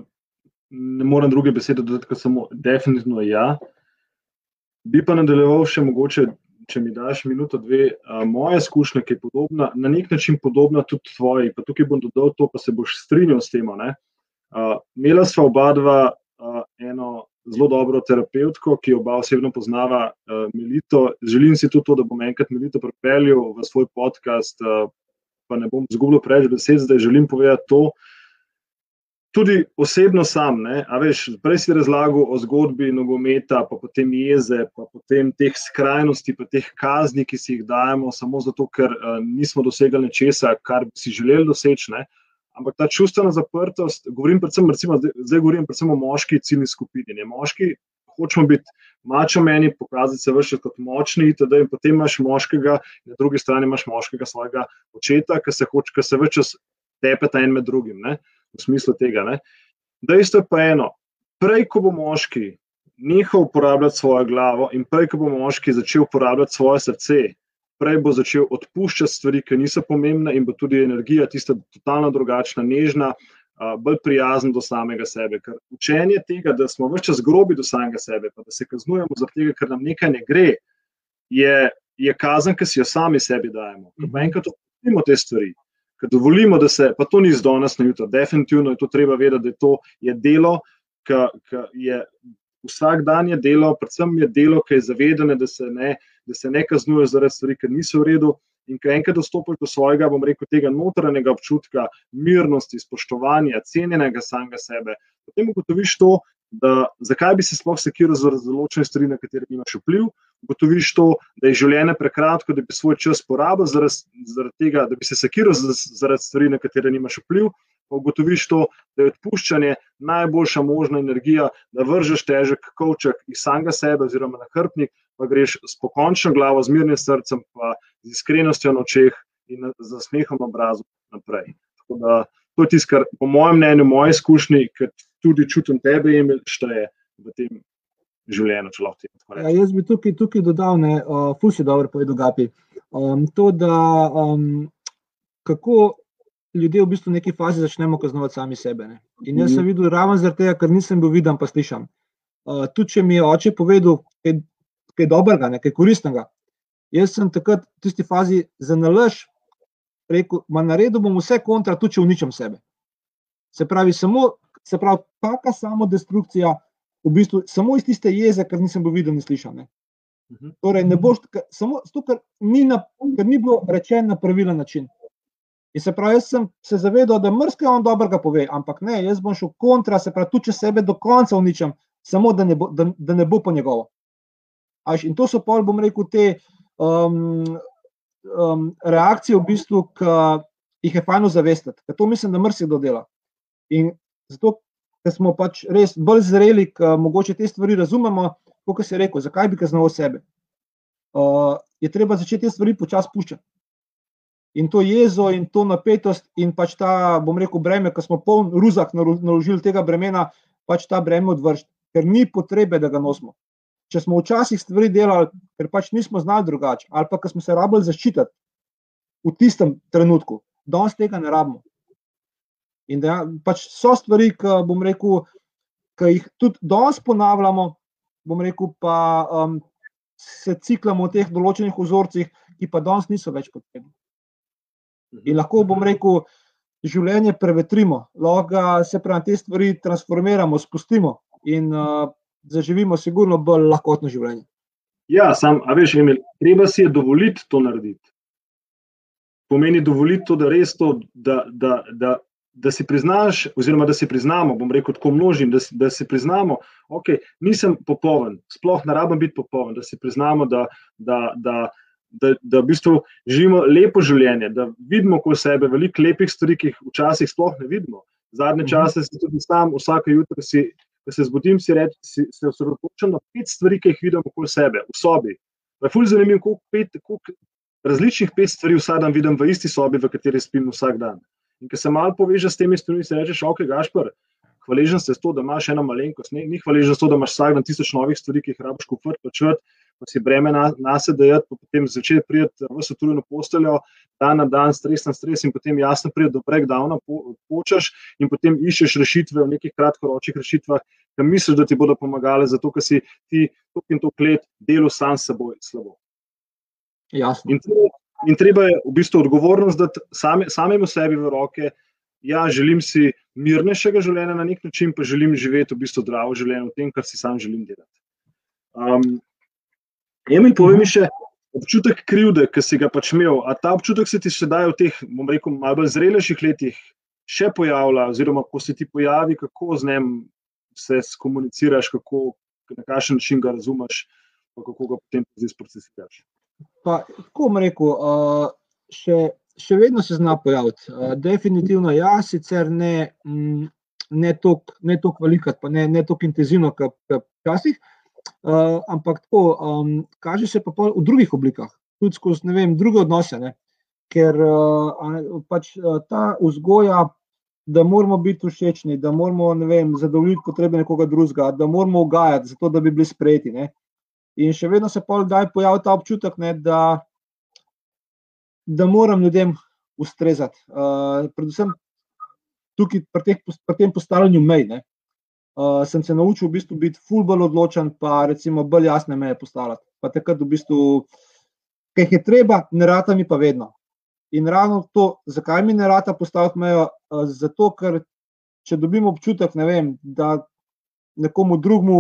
ne morem druge besede dodati, kot samo definitivno ja. Bi pa nadaljeval še mogoče, če mi daš minuto, dve, moja izkušnja, ki je podobna, na nek način podobna tudi tvoji, pa tukaj bom dodal to, pa se boš strinjal s tem. Imela sva oba dva eno zelo dobro terapevtko, ki oba osebno poznava, Melito. Želim si tudi to, da bom enkrat Melito pripeljal v svoj podcast, pa ne bom izgubljal preveč besed, zdaj želim povedati to. Tudi osebno sam, a veš, prej si razlagal o zgodbi nogometa, pa potem jeze, pa potem teh skrajnosti, pa teh kazni, ki si jih dajemo samo zato, ker nismo dosegli nečesa, kar bi si želeli doseči, ne. Ampak ta čustvena zaprtost, govorim predvsem, recimo, zdaj govorim predvsem o moški ciljni skupini. Moški hočemo biti mačo meni, pokazati se vršiti kot močni, itd. In potem imaš moškega, na drugi strani imaš moškega svojega očeta, ki se več čas tepeta en med drugim, ne. V smislu tega. Ne. Dejstvo je pa eno, prej, ko bo moški nehal uporabljati svojo glavo in prej, ko bo moški začel uporabljati svoje srce, prej bo začel odpuščati stvari, ki niso pomembne in bo tudi energija tista totalno drugačna, nežna, bolj prijazna do samega sebe. Ker učenje tega, da smo ves čas grobi do samega sebe, pa da se kaznujemo zaradi tega, ker nam nekaj ne gre, je kazen, ki si jo sami sebi dajemo. Ker pa enkrat odpustimo te stvari, ker dovolimo, da se, pa to ni z danes na jutro, definitivno je to treba vedeti, da to je delo, ki je vsak dan je delo, predvsem je delo, ki je zavedanje, da se ne kaznuje zaradi stvari, ki niso v redu, in ko enkrat dostopiš do svojega, bom rekel, tega notranjega občutka, mirnosti, spoštovanja, cenjenega samega sebe, potem ugotoviš to, da zakaj bi se sploh sekiral zaradi določene stvari, na katere nimaš vpliv, ugotoviš to, da je življenje prekratko, da bi svoj čas porabil zaradi tega, da bi se sekiral zaradi stvari, na katere nimaš vpliv, pa ugotoviš to, da je odpuščanje najboljša možna energija, da vržeš težek kovček iz samega sebe oziroma na hrbtnik, pa greš s pokončno glavo, z mirnim srcem, pa z iskrenostjo na očeh in z nasmehom na obrazu naprej. Tako da to je tisto, kar po mojem mnenju, moje izkušnje, ker tudi čutim tebe, Emil, šteje v tem življenju, če lahko tako rečem. Jaz bi tukaj dodal, ful si dobro povedal, Gapi, to, da kako ljudje v bistvu v neki fazi začnemo kaznovati sami sebe. Ne? In jaz sem videl ravno zaradi tega, ker nisem bil viden, pa slišan. Tudi, če mi je oče povedal kaj dobrega, kaj koristnega, jaz sem takrat v tisti fazi za nalaž rekel, naredil bom vse kontra, tudi če uničim sebe. Se pravi, taka samodestrukcija, v bistvu samo iz tiste jeze, ker nisem bil viden in slišan. Ne? Torej, ne boš, samo zato, ker ni bilo rečeno na pravilen način. In se pravi, jaz sem se zavedal, da marsikaj on dobrega pove, ampak ne, jaz bom šel kontra, se pravi, tudi če sebe do konca uničim, samo da ne bo po njegovo. In to so pol, bom rekel, te reakcije v bistvu, ki jih je fajn ozavestiti, ker to mislim, da marsikdo dela. In zato, ker smo pač res bolj zreli, ker mogoče te stvari razumemo, kot si rekel, zakaj bi kaznoval sebe. Je treba začeti te stvari počasi puščati. In to jezo in to napetost in pač ta, bom rekel, breme, ko smo poln ruzak naložili tega bremena, pač ta breme odvršiti, ker ni potrebe, da ga nosimo. Če smo včasih stvari delali, ker pač nismo znali drugače, ali pa, ker smo se rabili zaščititi v tistem trenutku, danes tega ne rabimo. In da pač so stvari, ki, bom rekel, ki jih tudi danes ponavljamo, bom rekel, pa se ciklamo v teh določenih vzorcih, ki pa danes niso več potrebni. In lahko, bom rekel, življenje prevetrimo, lahko se pravi te stvari transformiramo, spustimo in zaživimo sigurno bolj lahkotno življenje. Ja, a veš, Emil, treba si je dovoliti to narediti. Pomeni dovoliti to, da res to, da si priznaš, oziroma da si priznamo, bom rekel tako množim, da si priznamo, ok, nisem popoln, sploh ne rabim biti popoln, da si priznamo, da v bistvu živimo lepo življenje, da vidimo okoli sebe veliko lepih stvari, ki jih včasih sploh ne vidimo. Zadnje čase si tudi sam, vsake jutro ko se zbudim, se osredotočam na 5 stvari, ki jih vidim okoli sebe, v sobi. Pa je ful zanimivo, koliko različnih 5 stvari vsak dan vidim v isti sobi, v kateri spim vsak dan. In ko se malo povežeš s temi stvarmi, si rečeš, ok, Gašper, hvaležen si za to, da imaš eno malenkost, ni hvaležen za to, da imaš vsak dan 1000 novih stvari, ki jih rabiš kupiti, plačati, pa si breme nase dajati, pa potem začeti priti v utrujeno posteljo, dan na dan, stres na stres, in potem jasno priti do breakdowna, počaš in potem iščeš rešitve v nekih kratkoročnih rešitvah, ki misliš, da ti bodo pomagale, zato ker si ti toliko in toliko let delal sam s seboj slabo. Jasno. In treba je v bistvu odgovornost dati samemu sebi v roke. Ja, želim si mirnejšega življenja na nek način, pa želim živeti v bistvu zdravo življenje v tem, kar si sam želim delati. Emil, povej mi še občutek krivde, ki si ga pač imel. A ta občutek se ti sedaj v teh, bom rekel, malo bolj zrelejših letih še pojavlja, oziroma ko se ti pojavi, kako z njim se skomuniciraš, na kakšen način ga razumeš, pa kako ga potem procesiraš? Pa, tako bom rekel, še vedno se zna pojaviti. Definitivno ja, sicer ne toliko velikrat, pa ne toliko intenzivno, kot včasih, ampak tako, kaže se pa v drugih oblikah, tudi skozi, ne vem, druge odnose, ne? Ker pač ta vzgoja, da moramo biti všečni, da moramo, ne vem, zadovoljiti potrebe nekoga drugega, da moramo ugajati, zato da bi bili sprejeti, ne? In še vedno se pojavi ta občutek, ne, da moram ljudem ustrezati. Predvsem tukaj pri tem postavljanju mej, ne. Sem se naučil v bistvu biti ful bolj odločen, pa recimo bolj jasne meje postavljati. Pa takrat v bistvu, kaj je treba, ne rata mi pa vedno. In ravno to, zakaj mi ne rata postaviti mejo, zato ker če dobim občutek, ne vem, da nekomu drugmu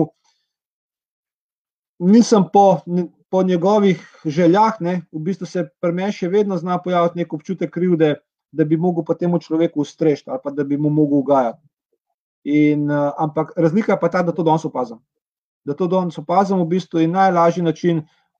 nisem po njegovih željah, ne, v bistvu se pri meni še vedno zna pojaviti nek občutek krivde, da bi mogel pa temu človeku ustreči ali pa da bi mu mogel ugajati. Ampak razlika je pa ta, da to danes opazim. Da to danes opazim v bistvu in najlažji način,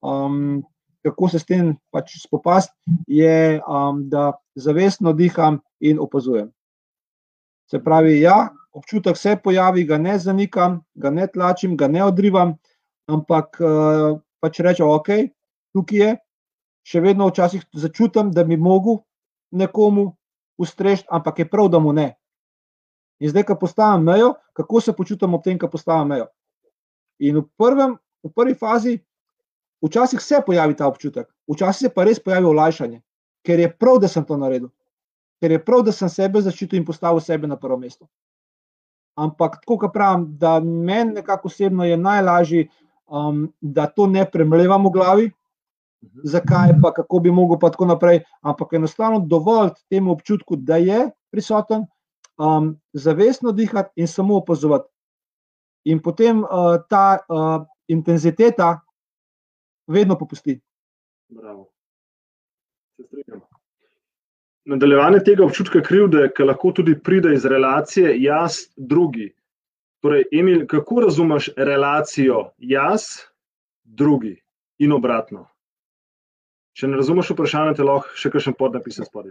kako se s tem pač spopasti, je, da zavestno diham in opazujem. Se pravi, ja, občutek se pojavi, ga ne zanikam, ga ne tlačim, ga ne odrivam, ampak pač rečem, ok, tukaj je, še vedno včasih začutim, da bi mogel nekomu ustreči, ampak je prav, da mu ne. In zdaj, ko postavim mejo, kako se počutim ob tem, ko postavim mejo? In v prvi fazi včasih se pojavi ta občutek, včasih se pa res pojavi olajšanje, ker je prav, da sem to naredil, ker je prav, da sem sebe zaščitil in postavil sebe na prvo mesto. Ampak tako, kot pravim, da meni nekako osebno je najlažje, da to ne premlevam v glavi, zakaj pa, kako bi mogel pa tako naprej, ampak enostavno dovolj temu občutku, da je prisoten, zavestno dihati in samo opazovati. In potem ta intenziteta vedno popusti. Bravo. Se strinjam. Nadaljevanje tega občutka krivde, ki lahko tudi pride iz relacije jaz drugi. Torej, Emil, kako razumeš relacijo jaz drugi in obratno? Če ne razumeš vprašanja, te lahko še kakšen podnapis spodaj.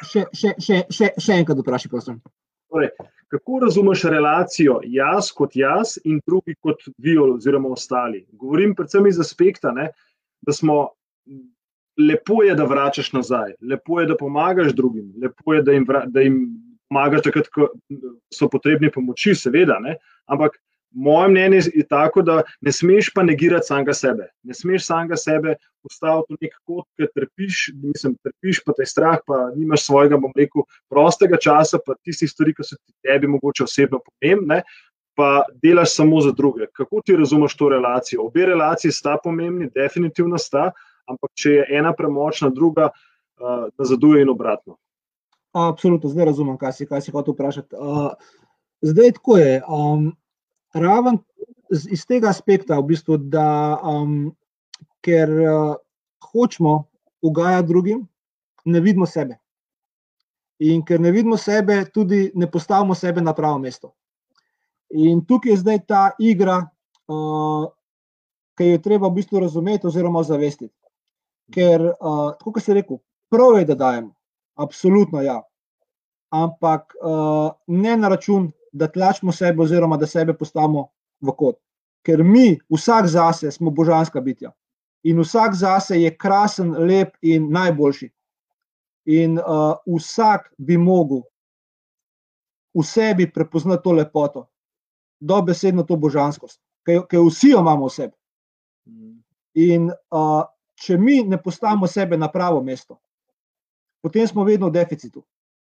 Še enkrat vprašaj, prosim. Torej, kako razumeš relacijo jaz kot jaz in drugi kot vi oziroma ostali? Govorim predvsem iz aspekta, ne, da smo, lepo je, da vračaš nazaj, lepo je, da pomagaš drugim, lepo je, da jim pomagaš takrat, ko so potrebni pomoči, seveda, ne, ampak moje mnenje je tako, da ne smeš pa negirati samega sebe. Ne smeš samega sebe postaviti v nek kot, ki trpiš, pa te je strah, pa nimaš svojega, bom rekel, prostega časa, pa tistih stvari, ki so tebi mogoče osebno pomembne, pa delaš samo za druge. Kako ti razumeš to relacijo? Obe relaciji sta pomembni, definitivno sta, ampak če je ena premočna, druga nazaduje in obratno. Absolutno, zdaj razumem, kaj si hotel vprašati. Zdaj tako je, raven iz tega aspekta, v bistvu, da ker hočemo ugajati drugim, ne vidimo sebe. In ker ne vidimo sebe, tudi ne postavimo sebe na pravo mesto. In tukaj je zdaj ta igra, ki jo je treba v bistvu razumeti oziroma zavestiti. Ker, tako kot sem rekel, prav je, da dajemo. Absolutno, ja. Ampak ne na račun, da tlačimo sebe oziroma da sebe postavimo v kot. Ker mi, vsak zase, smo božanska bitja. In vsak zase je krasen, lep in najboljši. In vsak bi mogel v sebi prepoznati to lepoto, dobesedno to božanskost, ki vsi jo imamo v sebi. In če mi ne postavimo sebe na pravo mesto, potem smo vedno v deficitu.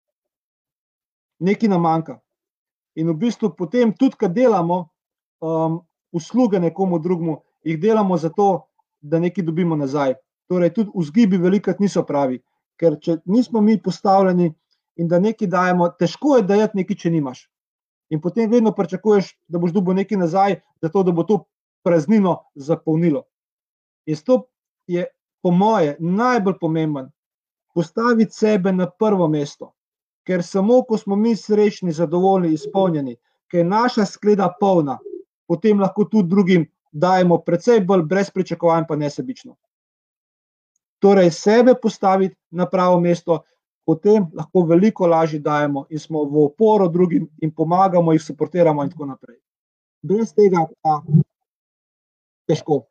Nekaj nam manjka. In v bistvu potem tudi, kad delamo usluge nekomu drugemu, jih delamo zato, da nekaj dobimo nazaj. Torej, tudi vzgibi velikrat niso pravi, ker če nismo mi postavljeni in da nekaj dajemo, težko je dajati nekaj, če nimaš. In potem vedno pričakuješ, da boš dobil nekaj nazaj, zato da bo to praznino zapolnilo. In zato je po moje najbolj pomemben postaviti sebe na prvo mesto, ker samo, ko smo mi srečni, zadovoljni, izpolnjeni, ker je naša skleda polna, potem lahko tudi drugim dajemo precej bolj brez pričakovanj, pa nesebično. Torej, sebe postaviti na pravo mesto, potem lahko veliko lažje dajemo in smo v oporo drugim in pomagamo, jih suportiramo in tako naprej. Brez tega pa težko.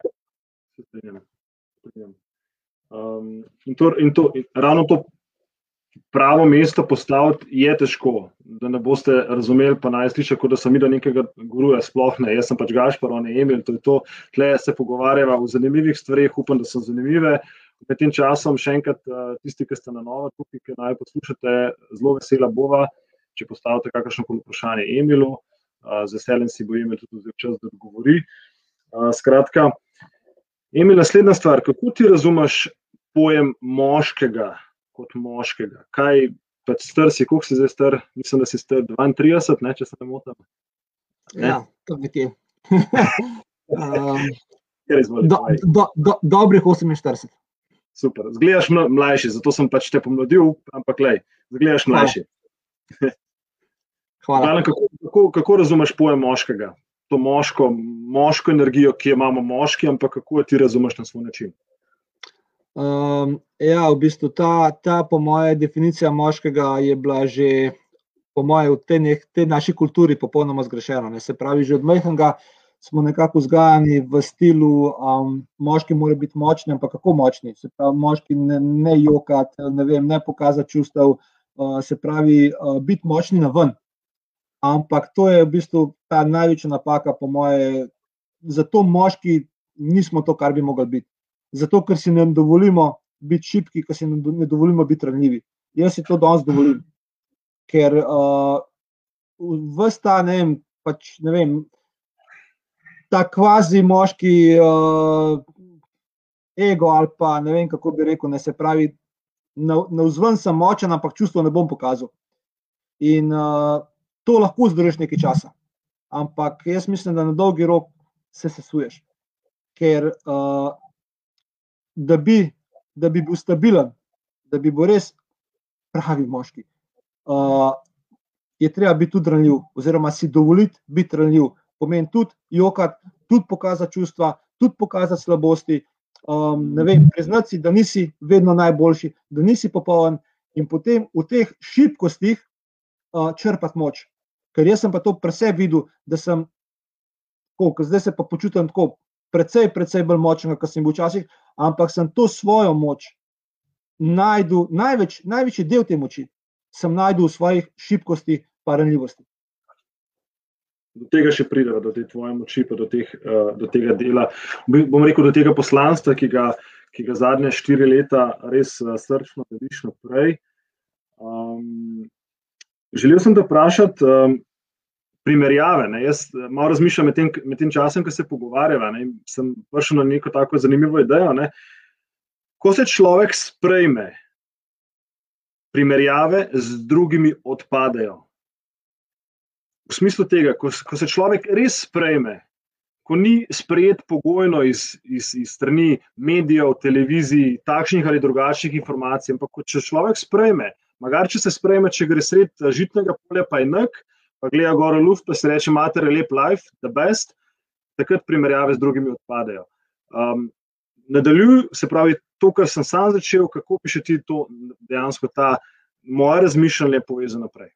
Ravno to pravo mesto postaviti je težko, da ne boste razumeli, pa naj sliša, kot da sem videl nekega guruja, sploh ne, jaz sem pač Gašper, on je Emil, to je to, tle se pogovarjava o zanimivih stvareh, upam, da so zanimive. Med tem časom še enkrat tisti, ki ste na novo tukaj, ki naj poslušate, zelo vesela bova, če postavite kakršnokoli vprašanje Emilu, z veseljem si bo Emil tudi vzel čas, da odgovori. Skratka, Emil, naslednja stvar, kako ti razumeš pojem moškega kot moškega? Kaj, pač star si, koliko si zdaj star? Mislim, da si star 32, ne, če se ne motim. Ja, to nekje. Dobrih 48. Super, zgledaš mlajši, zato sem pač te pomladil, ampak lej, zgledaš mlajši. Hvala. Kako razumeš pojem moškega? To moško energijo, ki jo imamo moški, ampak kako ti razumeš na svoj način? Ja, v bistvu ta po moje definicija moškega je bila že po moje v tej naši kulturi popolnoma zgrešena. Se pravi, že od majhnega smo nekako vzgajani v stilu, moški mora biti močni, ampak kako močni? Se pravi, moški ne jokati, ne pokazati čustev, se pravi, biti močni na ven. Ampak to je v bistvu ta največja napaka po moje, zato moški nismo to, kar bi mogli biti. Zato, ker si ne dovolimo biti šibki, ker si ne dovolimo biti ranljivi. Jaz si to danes dovolim, ker ves ta, ta kvazi moški ego ali pa ne vem, kako bi rekel, se pravi, navzven sem močen, ampak čustvo ne bom pokazal. In to lahko zdržiš nekaj časa. Ampak jaz mislim, da na dolgi rok se sesuješ. Ker da bi bil stabilen, da bi bil res pravi moški, je treba biti tudi ranljiv, oziroma si dovoliti biti ranljiv. Pomeni tudi jokati, tudi pokazati čustva, tudi pokazati slabosti, priznati si, da nisi vedno najboljši, da nisi popoln in potem v teh šibkostih črpati moč. Ker jaz sem pa to pri sebi videl, da sem, zdaj se pa počutim tako precej bolj močen, kot sem bil včasih, ampak sem to svojo moč najdel, največji del te moči sem najdel v svojih šibkostih pa ranljivosti. Do tega še prideva, do te tvoje moči, pa do tega dela. Bom rekel, do tega poslanstva, ki ga zadnje 4 leta res srčno deliš naprej. Želel sem te vprašati primerjave. Jaz malo razmišljam med tem časom, ko se pogovarjava. Sem prišel na neko tako zanimivo idejo. Ko se človek sprejme, primerjave z drugimi odpadejo. V smislu tega, ko se človek res sprejme ko ni sprejet pogojno iz strani medijev, televizij, takšnih ali drugačnih informacij, ampak če človek sprejme, magari če se sprejme, če gre sred žitnega polja, pa je nek, pa gleda gore luft, pa se reče, mater je lep life, the best, takrat primerjave z drugimi odpadejo. Nadaljuj, se pravi, to, kar sem sam začel, kako bi še ti to dejansko ta moje razmišljanje povezal naprej?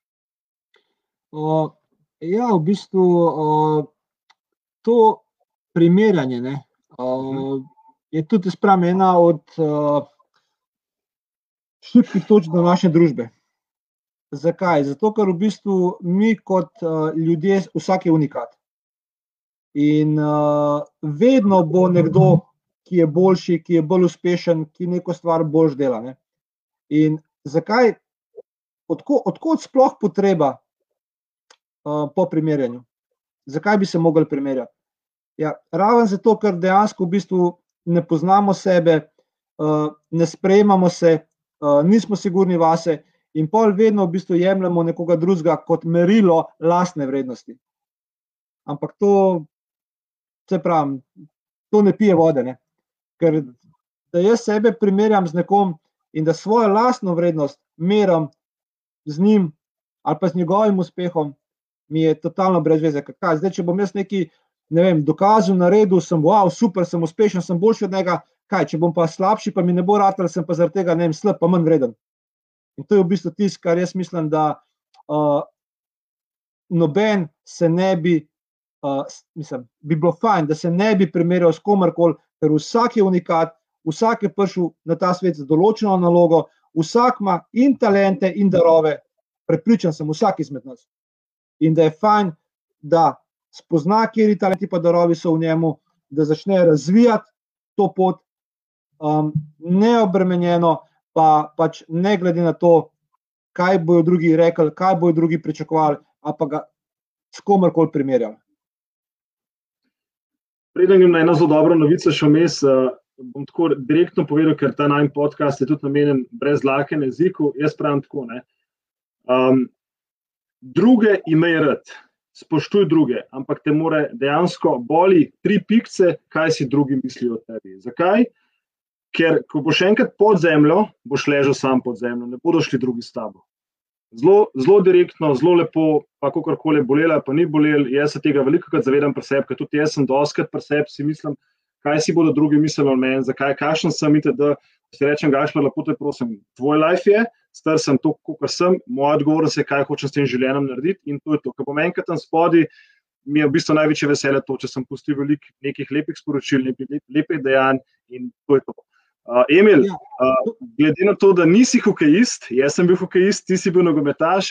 Ja, v bistvu to primerjanje je tudi ena od šibkih točk današnje družbe. Zakaj? Zato, ker v bistvu mi kot ljudje, vsak je unikat. In vedno bo nekdo, ki je boljši, ki je bolj uspešen, ki neko stvar boljš dela. Ne? In zakaj? Odkot sploh potreba po primerjanju? Zakaj bi se mogli primerjati? Ja, raven zato, ker dejansko v bistvu ne poznamo sebe, ne sprejemamo se, nismo sigurni vase in pol vedno v bistvu jemljemo nekoga drugega kot merilo lastne vrednosti. Ampak to, se pravim, to ne pije vode, ne? Ker da jaz sebe primerjam z nekom in da svojo lastno vrednost meram z njim ali pa z njegovim uspehom, mi je totalno brez veze. Kaj? Zdaj, če bom jaz neki, ne vem, dokazal, naredil, sem wow, super, sem uspešen, sem boljši od njega, kaj, če bom pa slabši, pa mi ne bo ratal, sem pa zaradi tega, ne vem, slab, pa manj vreden. In to je v bistvu tisto, kar jaz mislim, da noben se ne bi, bi bilo fajn, da se ne bi primerjal s komarkoli, ker vsak je unikat, vsak je prišel na ta svet z določeno nalogo, vsak ima in talente in darove, prepričan sem, vsak izmed nas. In da je fajn, da spozna, kateri talenti pa darovi so v njemu, da začne razvijati to pot, neobremenjeno, pa pač ne glede na to, kaj bojo drugi rekli, kaj bojo drugi pričakovali, ali pa ga s komarkoli primerjali. Preden grem na eno zelo dobro novico še vmes, bom tako direktno povedal, ker ta najin podcast je tudi namenjen brez dlake na jeziku. Jaz pravim tako, ne. Druge imej rad, spoštuj druge, ampak te more dejansko boli 3 pikce, kaj si drugi mislijo o tebi. Zakaj? Ker ko boš enkrat pod zemljo, boš ležal sam pod zemljo, ne bodo šli drugi s tabo. Zelo direktno, zelo lepo, pa kakorkoli je bolela, pa ni bolel, jaz se tega velikokrat zavedam pri sebi, ker tudi jaz sem doskrat pri sebi, si mislim, kaj si bodo drugi mislili o meni, zakaj, kakšen sem, da si rečem, Gašper, lepo te prosim, tvoj life je, star sem to, kakor sem, moja odgovornost je, kaj hočem s tem življenjem narediti in to je to. Ko bom enkrat tam spodaj, mi je v bistvu največje veselje to, če sem pustil veliko nekih lepih sporočil, lepih dejanj in to je to. Emil, glede na to, da nisi hokejist, jaz sem bil hokejist, ti si bil nogometaš,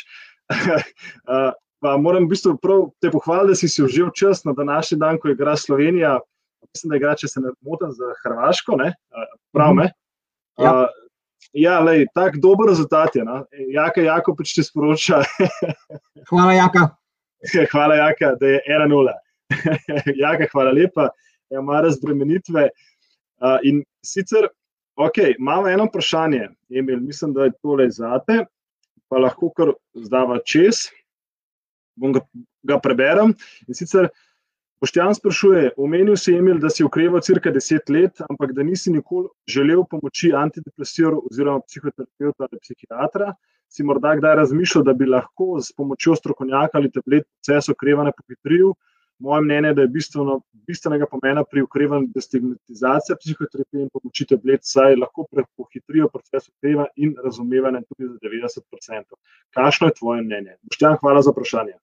pa moram v bistvu prav te pohvaliti, da si vzel čas na današnji dan, ko igra Slovenija, mislim, da igra, če se ne motim, za Hrvaško, ne? Prav me? Ja, lej, tak dober rezultat je, no? Jaka Jakopič ti sporoča. Hvala, Jaka. Hvala, Jaka, da je 1-0. Jaka, hvala lepa, ima razbremenitve. In sicer, imamo eno vprašanje, Emil, mislim, da je tole zate, pa lahko kar zdava čez, bom ga preberem. In sicer, Boštjan sprašuje, omenil si, Emil, da si okreval cirka 10 let, ampak da nisi nikoli želel pomoči antidepresivov oziroma psihoterapeuta ali psihiatra, si morda kdaj razmišljal, da bi lahko s pomočjo strokovnjaka ali tablet proces okrevanja pohitril. Moje mnenje je, da je bistvenega pomena pri okrevanju destigmatizacija psihoterapije in pomoči tablet, saj lahko pohitrijo proces okrevanja in razumevanja tudi za 90%. Kakšno je tvoje mnenje? Boštjan, hvala za vprašanje.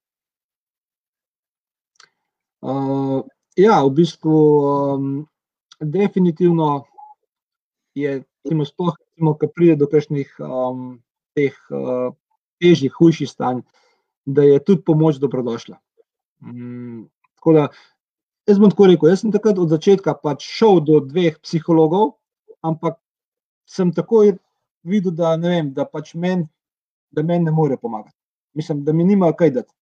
Ja, v bistvu definitivno je, sploh, ko pride do kakšnih teh težjih, hujših stanj, da je tudi pomoč dobrodošla. Tako da, jaz bom tako rekel, jaz sem takrat od začetka pač šel do 2 psihologov, ampak sem takoj videl, da ne vem, da pač meni ne more pomagati. Mislim, da mi nimajo kaj dati.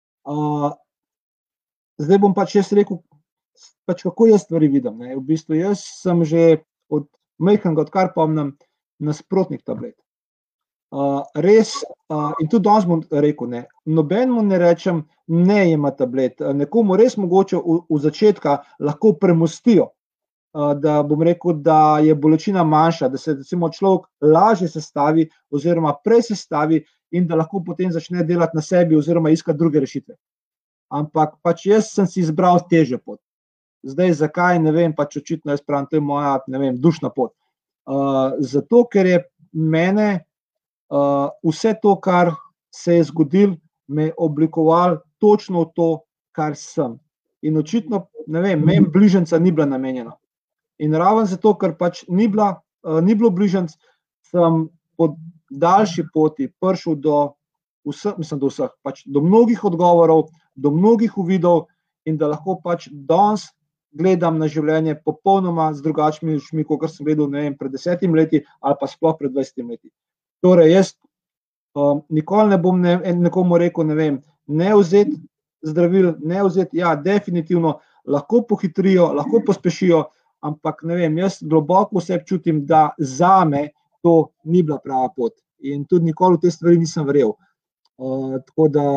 Zdaj bom pač jaz rekel, pač kako jaz stvari vidim. Ne. V bistvu jaz sem že od majhnega, odkar pomnim, nasprotnik tablet. res, in tudi danes bom rekel, ne, nobenemu ne rečem, ne jema tablet, nekomu res mogoče v začetka lahko premostijo, da bom rekel, da je bolečina manjša, da se recimo človek lažje sestavi oziroma prej sestavi in da lahko potem začne delati na sebi oziroma iskati druge rešitve. Ampak pač jaz sem si izbral težjo pot. Zdaj, zakaj, ne vem, pač očitno jaz pravim, to je moja, ne vem, dušna pot. Zato, ker je mene vse to, kar se je zgodil, me oblikoval točno v to, kar sem. In očitno, ne vem, meni bližnjica ni bila namenjena. In ravno zato, ker pač ni bilo bližnjic, sem po daljši poti prišel do vseh, pač do mnogih odgovorov, do mnogih uvidov in da lahko pač danes gledam na življenje popolnoma z drugačnimi očmi, kot sem gledal, ne vem, pred 10 leti ali pa sploh pred 20 leti. Torej, jaz nikoli ne bom nekomu rekel, ne vem, ne vzeti zdravil, ne vzeti, ja, definitivno lahko pohitrijo, lahko pospešijo, ampak ne vem, jaz globoko vse čutim, da zame to ni bila prava pot in tudi nikoli v te stvari nisem verjel. Tako da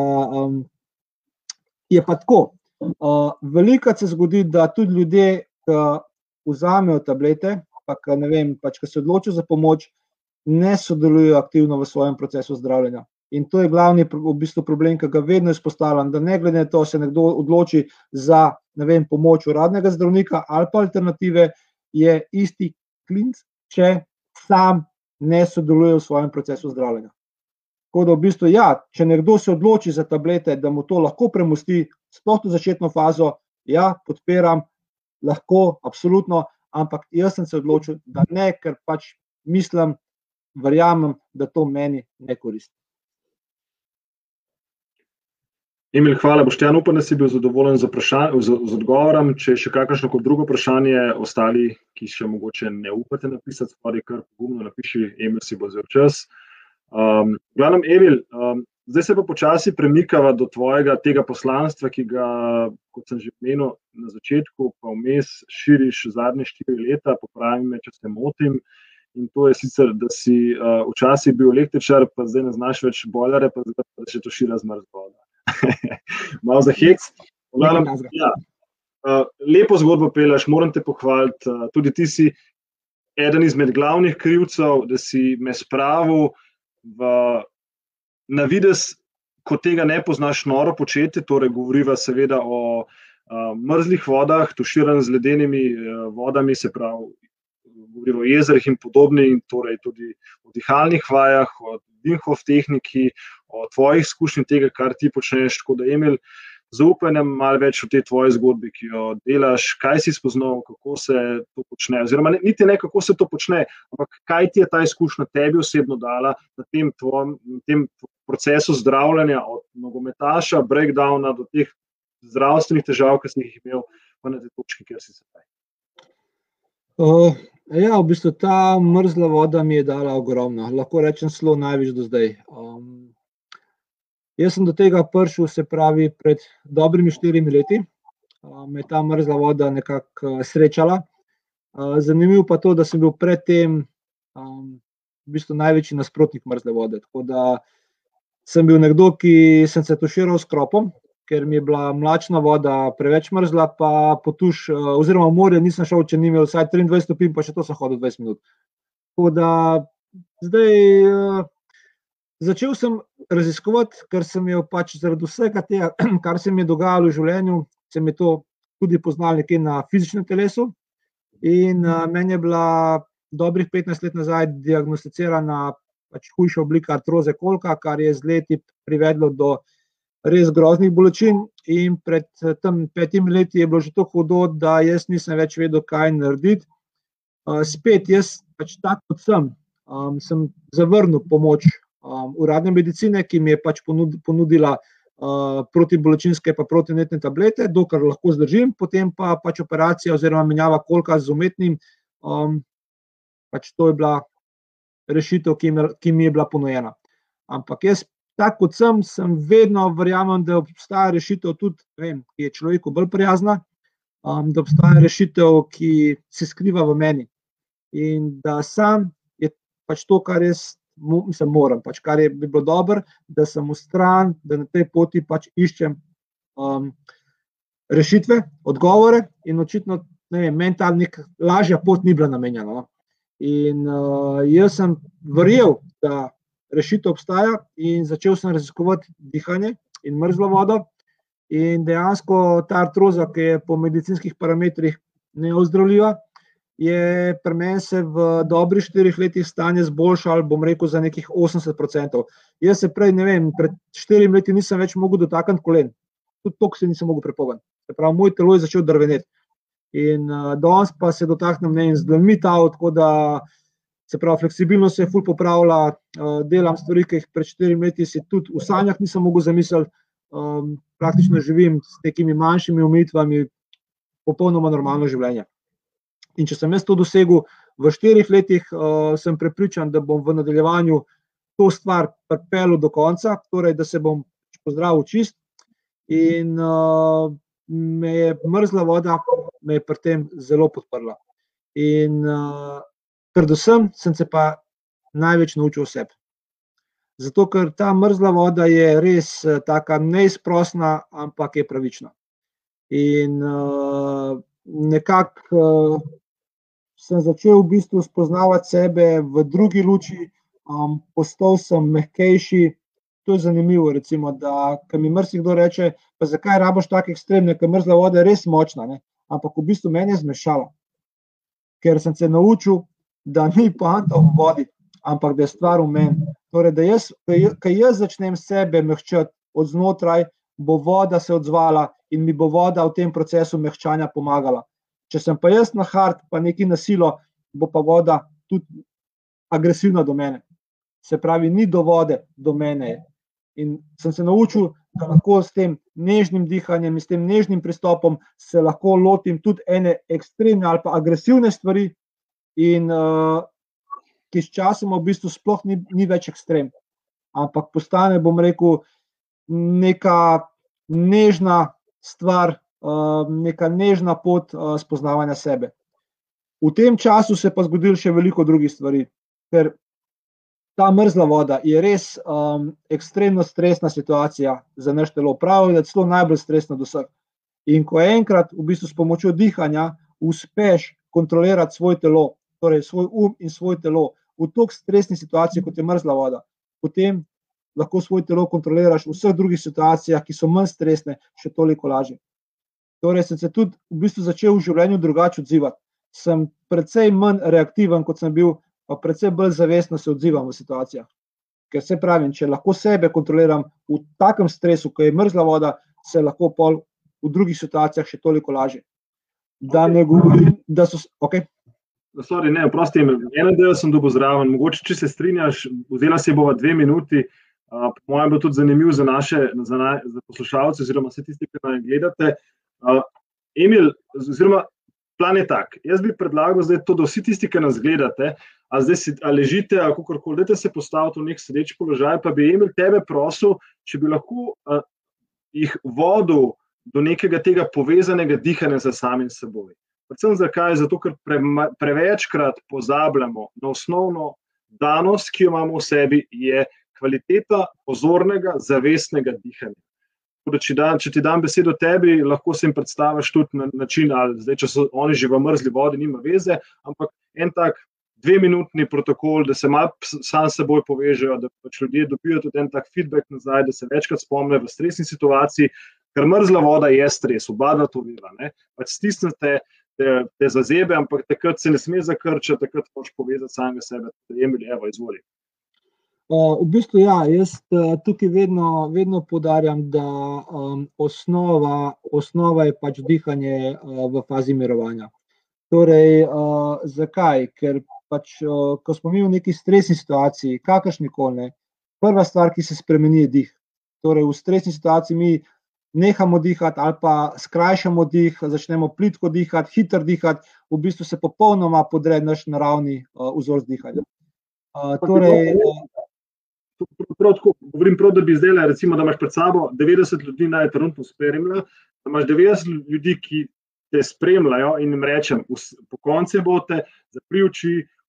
je pa tako. Velikokrat se zgodi, da tudi ljudje, ki vzamejo tablete, pa ne vem, pač, ki se odločijo za pomoč, ne sodelujejo aktivno v svojem procesu zdravljenja. In to je glavni v bistvu problem, ki ga vedno izpostavljam, da ne glede na to, se nekdo odloči za, ne vem, pomoč uradnega zdravnika ali pa alternative, je isti klinc, če sam ne sodeluje v svojem procesu zdravljenja. Tako da v bistvu, ja, če nekdo se odloči za tablete, da mu to lahko premosti sploh to začetno fazo, ja, podpiram, lahko, absolutno, ampak jaz sem se odločil, da ne, ker pač mislim, verjamem, da to meni ne koristi. Emil, hvala. Boštjan, upam, da si bil zadovoljen z odgovorom. Če je še kakšno drugo vprašanje, ostali, ki še mogoče ne upate napisati, spodaj kar pogumno napiši, Emil si bo vzel čas. Glavnem, Emil, zdaj se pa počasi premikava do tvojega tega poslanstva, ki ga, kot sem že omenil na začetku, pa vmes širiš zadnje 4 leta, popravi me, če se motim. In to je sicer, da si včasih bil električar, pa zdaj ne znaš več bojlere, pa zdaj pa še to šira zmrz voda. Malo za hec. Ja, lepo zgodbo peleš, moram te pohvaliti. Tudi ti si eden izmed glavnih krivcev, da si me spravil na videz, ko tega ne poznaš, noro početi, torej govoriva seveda o mrzlih vodah, tuširan z ledenimi vodami, se pravi, govoriva o jezerih in podobni, in torej tudi o dihalnih vajah, o Wim Hof tehniki, o tvojih izkušnjah tega, kar ti počneš. Tako da, Emil, zaupaj nam malo več o tej tvoji zgodbi, ki jo delaš, kaj si spoznal, kako se to počne, oziroma niti ne, kako se to počne, ampak kaj ti je ta izkušnja tebi osebno dala na tem procesu zdravljenja od nogometaša, breakdowna do teh zdravstvenih težav, ki si jih imel, pa na tej točki, kjer si sedaj. Ja, v bistvu ta mrzla voda mi je dala ogromno, lahko rečem celo največ do zdaj. Jaz sem do tega prišel, se pravi, pred dobrimi 4 leti, me je ta mrzla voda nekako srečala. Zanimivo pa to, da sem bil predtem v bistvu največji nasprotnik mrzle vode. Tako da sem bil nekdo, ki sem se tuširal s kropom, ker mi je bila mlačna voda preveč mrzla, pa po tuš, oziroma v morje nisem šel, če ni imel vsaj 23 stopinj, pa še to sem hodil 20 minut. Tako da zdaj začel sem raziskovati, ker sem jo pač zaradi vsega tega, kar se mi je dogajalo v življenju, sem je to tudi poznal nekje na fizičnem telesu in meni je bila dobrih 15 let nazaj diagnosticirana pač hujša oblika artroze kolka, kar je z leti privedlo do res groznih bolečin in pred tem 5 leti je bilo že to hudo, da jaz nisem več vedel, kaj narediti. Spet jaz pač tak kot sem zavrnil pomoč uradne medicine, ki mi je pač ponudila protibolečinske pa protivnetne tablete, dokler lahko zdržim, potem pa pač operacija oziroma menjava kolka z umetnim, pač to je bila rešitev, ki mi je bila ponujena. Ampak jaz, tak kot sem vedno verjamem, da obstaja rešitev tudi, ki je človeku bolj prijazna, da obstaja rešitev, ki se skriva v meni. In da sam je pač to, kar jaz moram, pač, kar bi bilo dobro, da sem vztrajen, da na tej poti pač iščem rešitve, odgovore in očitno, ne vem, meni ta nek lažja pot ni bila namenjena. No. In jaz sem verjel, da rešitev obstaja in začel sem raziskovati dihanje in mrzlo vodo in dejansko ta artroza, ki je po medicinskih parametrih neozdravljiva, je pri meni se v dobrih 4 letih stanje zboljšalo, bom rekel, za nekih 80%. Jaz se prej, ne vem, pred 4 leti nisem več mogel dotakniti kolen. Tudi toliko se nisem mogel prepogniti. Se pravi, moj telo je začel drveneti. In danes pa se dotaknem, ne vem, z dlanmi tal, tako da se pravi, fleksibilnost se je ful popravila, delam stvari, ki jih pred 4 leti si tudi v sanjah nisem mogel zamisliti, praktično živim s nekimi manjšimi omejitvami, popolnoma normalno življenje. In če sem jaz to dosegel v 4 letih, sem prepričan, da bom v nadaljevanju to stvar pripeljal do konca, torej, da se bom pozdravil čist in me je mrzla voda me je pri tem zelo podprla. In predvsem sem se pa največ naučil o sebi. Zato, ker ta mrzla voda je res taka neizprosna, ampak je pravična. In nekako sem začel v bistvu spoznavati sebe v drugi luči, postal sem mehkejši. To je zanimivo, recimo, da ko mi marsikdo reče, pa zakaj rabiš tako ekstremne, ker mrzla voda je res močna, ne? Ampak v bistvu meni je zmešala. Ker sem se naučil, da ni poanta v vodi, ampak da je stvar v meni. Torej, da jaz začnem sebe mehčati od znotraj, bo voda se odzvala in mi bo voda v tem procesu mehčanja pomagala. Če sem pa jaz na hard, pa nekaj na silo, bo pa voda tudi agresivna do mene. Se pravi, ni do vode, do mene je. In sem se naučil, da lahko s tem nežnim dihanjem in s tem nežnim pristopom se lahko lotim tudi ene ekstremne ali pa agresivne stvari in ki s časom v bistvu sploh ni več ekstrem, ampak postane, bom rekel, neka nežna stvar, neka nežna pot spoznavanja sebe. V tem času se pa zgodilo še veliko drugih stvari, ker ta mrzla voda je res ekstremno stresna situacija za naš telo, pravi, da je celo najbolj stresna do vseh. In ko enkrat v bistvu s pomočjo dihanja uspeš kontrolirati svoje telo, torej svoj in svoje telo v toliko stresni situaciji, kot je mrzla voda, potem lahko svoje telo kontroliraš v vseh drugih situacijah, ki so manj stresne, še toliko lažje. Torej sem se tudi v bistvu začel v življenju drugače odzivati. Sem precej manj reaktiven, kot sem bil, pa precej bolj zavestno se odzivam v situacijah. Ker se pravim, če lahko sebe kontroliram v takem stresu, ko je mrzla voda, se lahko pol v drugih situacijah še toliko lažje. Da ne govorim, da so... Okay. Sorry, ne, oprosti, eno del sem dobil zraven, mogoče, če se strinjaš, vzela si bova 2 minuti, po mojem bo tudi zanimiv za poslušalce, oziroma vse tisti, ki nas gledate. Emil, oziroma plan je tak, jaz bi predlagal zdaj to, da vsi tisti, ki nas gledate, a zdaj si ležite, a kakorkoli, dajte se postaviti v nek sedeč položaj, pa bi Emil tebe prosil, če bi lahko jih vodil do nekega tega povezanega dihanja za samim seboj. Predvsem zakaj? Zato, ker prevečkrat pozabljamo na osnovno danost, ki jo imamo v sebi, je kvaliteta pozornega, zavestnega dihanja. Če ti dam besedo tebi, lahko se jim predstaviš tudi na način, ali zdaj, če so oni že v mrzli vodi, nima veze, ampak en tak 2-minutni protokol, da se malo sam s seboj povežejo, da pač ljudje dobijo tudi en tak feedback nazaj, da se večkrat spomnejo v stresni situaciji, ker mrzla voda je stres, oba to veva, ne? Pač stisnete te zazebe, ampak takrat se ne sme zakrčati, takrat moraš povezati samega sebe. Emil, evo, izvoli. V bistvu ja, jaz tukaj vedno poudarjam, da osnova je pač dihanje v fazi mirovanja. Torej, zakaj? Ker pač, ko smo mi v neki stresni situaciji, kakršnikoli, prva stvar, ki se spremeni, je dih. Torej, v stresni situaciji mi nehamo dihati ali pa skrajšamo dih, začnemo plitko dihati, hitro dihati, v bistvu se popolnoma podre naš naravni vzorec dihanja. Torej, prav tako, govorim prav, da bi zdaj, recimo, da imaš pred sabo 90 ljudi naj trenutno spremlja, da imaš 90 ljudi, ki te spremljajo in jim rečem, po koncu bote, zapri oči,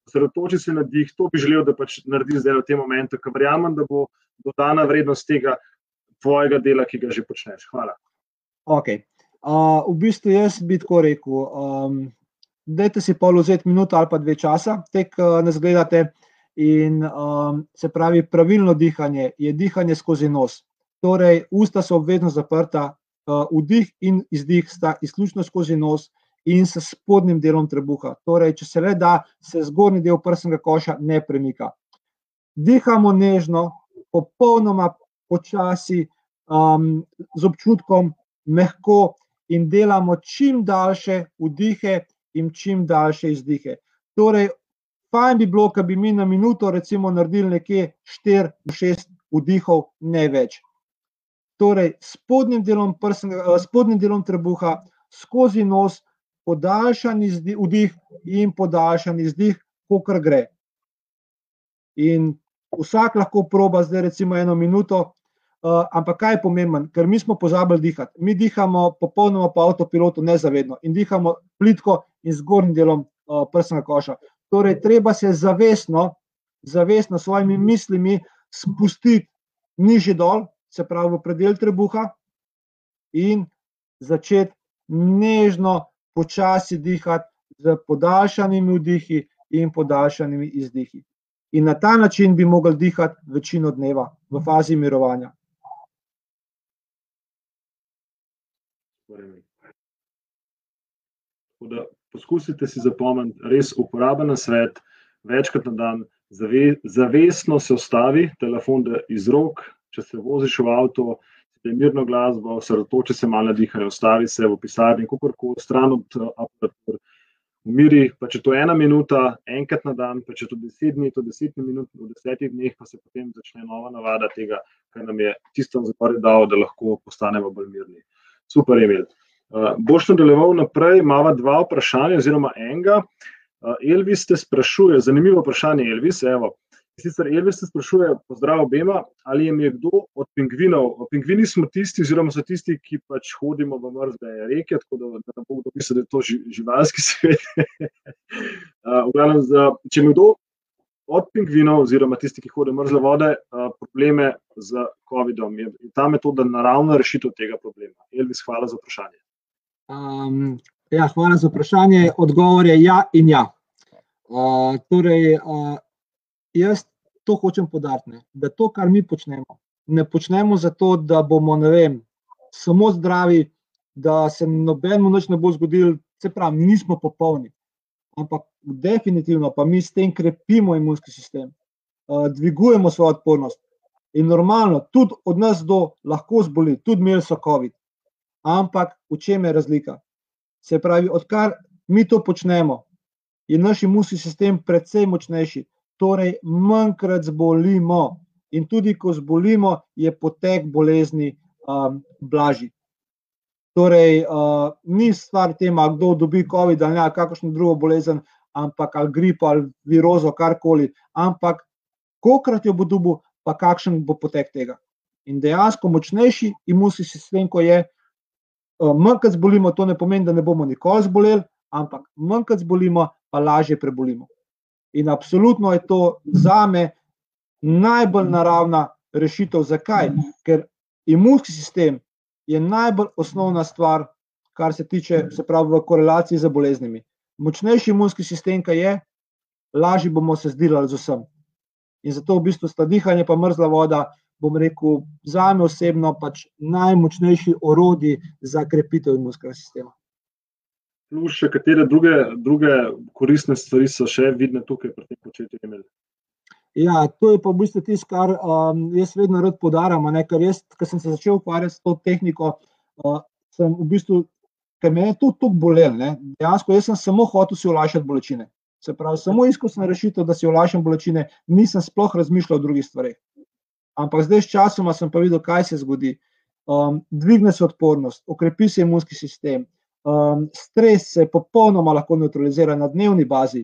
osredotoči se na dih, to bi želel, da pač naredi zdaj v tem momentu, ker verjamem, da bo dodana vrednost tega tvojega dela, ki ga že počneš. Hvala. Ok. V bistvu jaz bi tako rekel, dajte si pol vzeti minuto ali pa 2 časa, tek nas gledate in se pravi, pravilno dihanje je dihanje skozi nos. Torej, usta so obvezno zaprta, vdih in izdih sta izključno skozi nos in s spodnjim delom trebuha. Torej, če se le da, se zgornji del prsnega koša ne premika. Dihamo nežno, popolnoma počasi, z občutkom, mehko in delamo čim daljše vdihe in čim daljše izdihe. Torej, fajn bi bilo, da bi mi na minuto recimo naredili nekje 4 do 6 vdihov, ne več. Torej, spodnjim delom trebuha, skozi nos, podaljšan vdih in podaljšan izdih, kolikor gre. In vsak lahko proba zdaj recimo 1 minuto, ampak kaj je pomemben, ker mi smo pozabili dihati. Mi dihamo popolnoma po avtopilotu, nezavedno, in dihamo plitko in zgornjim delom prsnega koša. Torej, treba se zavestno s svojimi mislimi spustiti nižje dol, se pravi v predel trebuha, in začeti nežno, počasi dihati z podaljšanimi vdihi in podaljšanimi izdihi. In na ta način bi mogli dihati večino dneva v fazi mirovanja. Poskusite si zapomniti res uporaben nasvet, večkrat na dan, zavestno se ustavi telefon iz rok, če se voziš v avto, spij mirno glasbo, osredotoči se malo na dihanje, ustavi se v pisarni, kakorkoli, stran od aparatur, umiri, pa če to 1 minuta, enkrat na dan, pa če to 10 dni, to 10 minut, v 10 dneh pa se potem začne nova navada tega, kar nam je tisto zgoraj dal, da lahko postanemo bolj mirni. Super, Emil. Boš nadaljeval naprej, imava 2 vprašanja oziroma enega. Elvis te sprašuje, zanimivo vprašanje, Elvis, evo. Sicer Elvis te sprašuje, pozdrav obema, ali je kdo od pingvinov, pingvini smo tisti oziroma so tisti, ki pač hodimo v mrzle reke, tako da ne bo kdo misli, da je to živalski svet. V glavnem, če ima kdo od pingvinov oziroma tisti, ki hodijo v mrzle vode, probleme z COVID-om, je ta metoda naravna rešitev tega problema? Elvis, hvala za vprašanje. Ja, hvala za vprašanje. Odgovor je ja in ja. Torej, jaz to hočem poudariti, da to, kar mi počnemo, ne počnemo zato, da bomo, ne vem, samo zdravi, da se nobenemu nič ne bo zgodilo, se pravi, nismo popolni, ampak definitivno pa mi s tem krepimo imunski sistem, dvigujemo svojo odpornost in normalno, tudi od nas lahko zboli, tudi imeli so COVID, ampak v čem je razlika? Se pravi, odkar mi to počnemo, je naš imunski sistem precej močnejši, torej manjkrat zbolimo in tudi, ko zbolimo, je potek bolezni blažji. Torej, ni stvar tema, kdo dobi COVID ali ne, kakšno drugo bolezen, ampak ali gripo ali virozo, karkoli, ampak kolikrat jo bo dobil, pa kakšen bo potek tega. In dejansko močnejši imunski sistem, ko je, manjkrat zbolimo, to ne pomeni, da ne bomo nikoli zboleli, ampak manjkrat zbolimo, pa lažje prebolimo. In absolutno je to zame najbolj naravna rešitev. Zakaj? Ker imunski sistem je najbolj osnovna stvar, kar se tiče, se pravi, v korelaciji z boleznimi. Močnejši imunski sistem, kaj je, lažje bomo se zdilali z vsem. In zato v bistvu sta dihanje pa mrzla voda, bom rekel, zame osebno pač najmočnejši orodji za krepitev imunskega sistema. Plus še katere druge koristne stvari so še vidne tukaj pri tem početju imeli? Ja, to je pa v bistvu tisto, kar jaz vedno rad poudarjam, ker jaz, ko sem se začel ukvarjati s to tehniko, sem v bistvu, ker me je to toliko bolelo, dejansko jaz sem samo hotel si olajšati bolečine. Se pravi, samo iskal sem rešitev, da si olajšam bolečine, nisem sploh razmišljal o drugih stvareh. Ampak zdaj s časoma sem pa videl, kaj se zgodi. Dvigne se odpornost, okrepi se imunski sistem, stres se popolnoma lahko nevtralizira na dnevni bazi,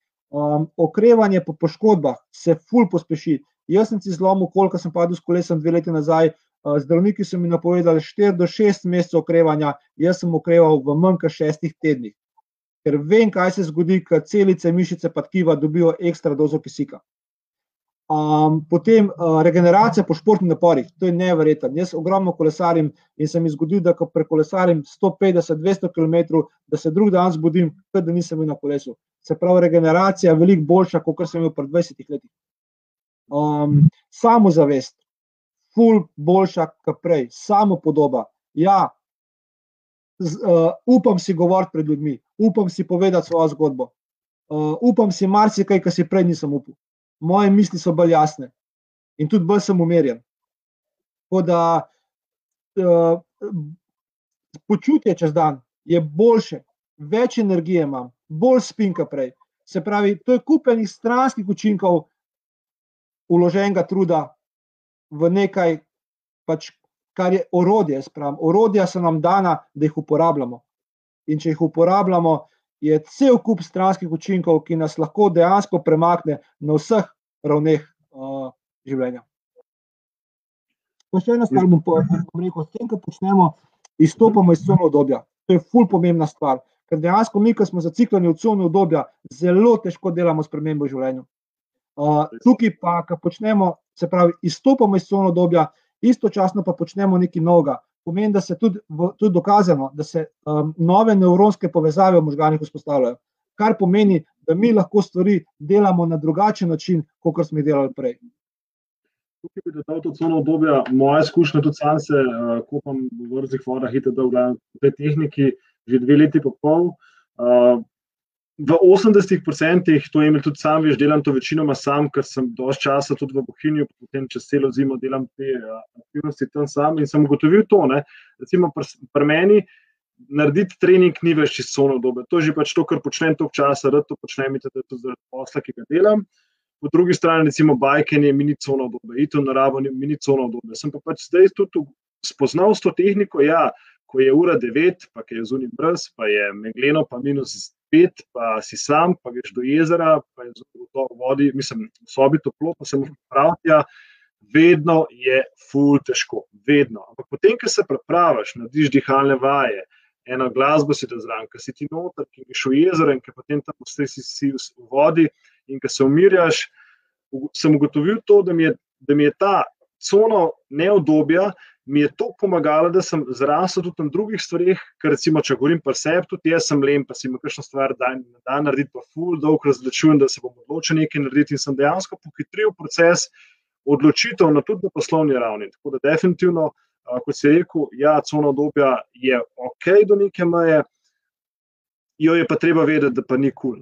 okrevanje po poškodbah se ful pospeši. Jaz sem si zlomil kolko, sem padel s kolesom 2 leti nazaj, zdravniki so mi napovedali 4 do 6 mesecev okrevanja, jaz sem okreval v manj kot 6 tednih. ker vem, kaj se zgodi, ko celice, mišice pa tkiva dobijo ekstra dozo kisika. Potem regeneracija po športnih naporih, to je neverjetno. Jaz ogromno kolesarim in se mi zgodi, da ko prekolesarim 150-200 km, da se drug dan zbudim, kot da nisem bil na kolesu. Se pravi, regeneracija je veliko boljša, kot sem imel pred 20 letih. Samozavest, ful boljša kot prej, samopodoba. Ja, upam si govoriti pred ljudmi, upam si povedati svojo zgodbo, upam si marsikaj, kar si prej nisem upal. Moje misli so bolj jasne in tudi bolj sem umirjen. Tako da počutje čez dan je boljše, več energije imam, bolj spim kot prej. Se pravi, to je kup enih stranskih učinkov vloženega truda v nekaj, pač, kar je orodje. Orodja so nam dana, da jih uporabljamo. In če jih uporabljamo, je cel kup stranskih učinkov, ki nas lahko dejansko premakne na vseh ravneh življenja. Pa še ena stvar bom rekel, s tem, ko počnemo, izstopamo iz cone udobja. To je ful pomembna stvar, ker dejansko mi, ko smo zaciklani v cone udobja, zelo težko delamo spremembo v življenju. Tukaj pa, ko počnemo, se pravi, izstopamo iz cone udobja, istočasno pa počnemo nekaj novega. Pomeni, da se tudi dokazano, da se nove nevronske povezave v možganih vzpostavljajo, kar pomeni, da mi lahko stvari delamo na drugačen način, kot smo jih delali prej. Tukaj bi dodal to cono obdobja, moja izkušnja, tudi sam se kopam v vrzih vodah, v tej tehniki že 2 leti pa pol. V 80%, to je imel tudi sam, delam to večinoma sam, ker sem dosti časa tudi v Bohinju, potem čez celo zimo delam te aktivnosti tam sam in sem ugotovil to, ne, recimo pri meni narediti trening ni več čez cono obdobja. To je že pač to, kar počnem toliko časa, rad to počnem, da je to zaradi posla, ki ga delam. Po drugi strani, recimo bajkenje, mini cono obdobja, iti v naravo, mini cono obdobja. Sem pa pač zdaj tudi spoznal s to tehniko, ja, ko je ura 9, pa je zunaj brez, pa je megleno, pa -5, pa si sam, pa greš do jezera, pa je v vodi, mislim, v sobi toplo, pa se moraš pripraviti, ja, vedno je ful težko, vedno. Ampak potem, ko se pripraviš, narediš dihalne vaje, eno glasbo si da zraven, ko si ti noter, ki greš v jezero in ko potem tam si v vodi in ko se umirjaš, sem ugotovil to, da mi je ta cono neudobja, mi je to pomagalo, da sem zrasel tudi na drugih stvareh, ker recimo, če govorim pri sebi, tudi jaz sem len, pa si ima kakšno stvar dan narediti, pa ful dolgo razločujem, da se bom odločil nekaj narediti in sem dejansko pohitril proces odločitev tudi na poslovni ravni. Tako da definitivno, kot si rekel, ja, cona udobja je ok do neke meje, jo je pa treba vedeti, da pa ni kul.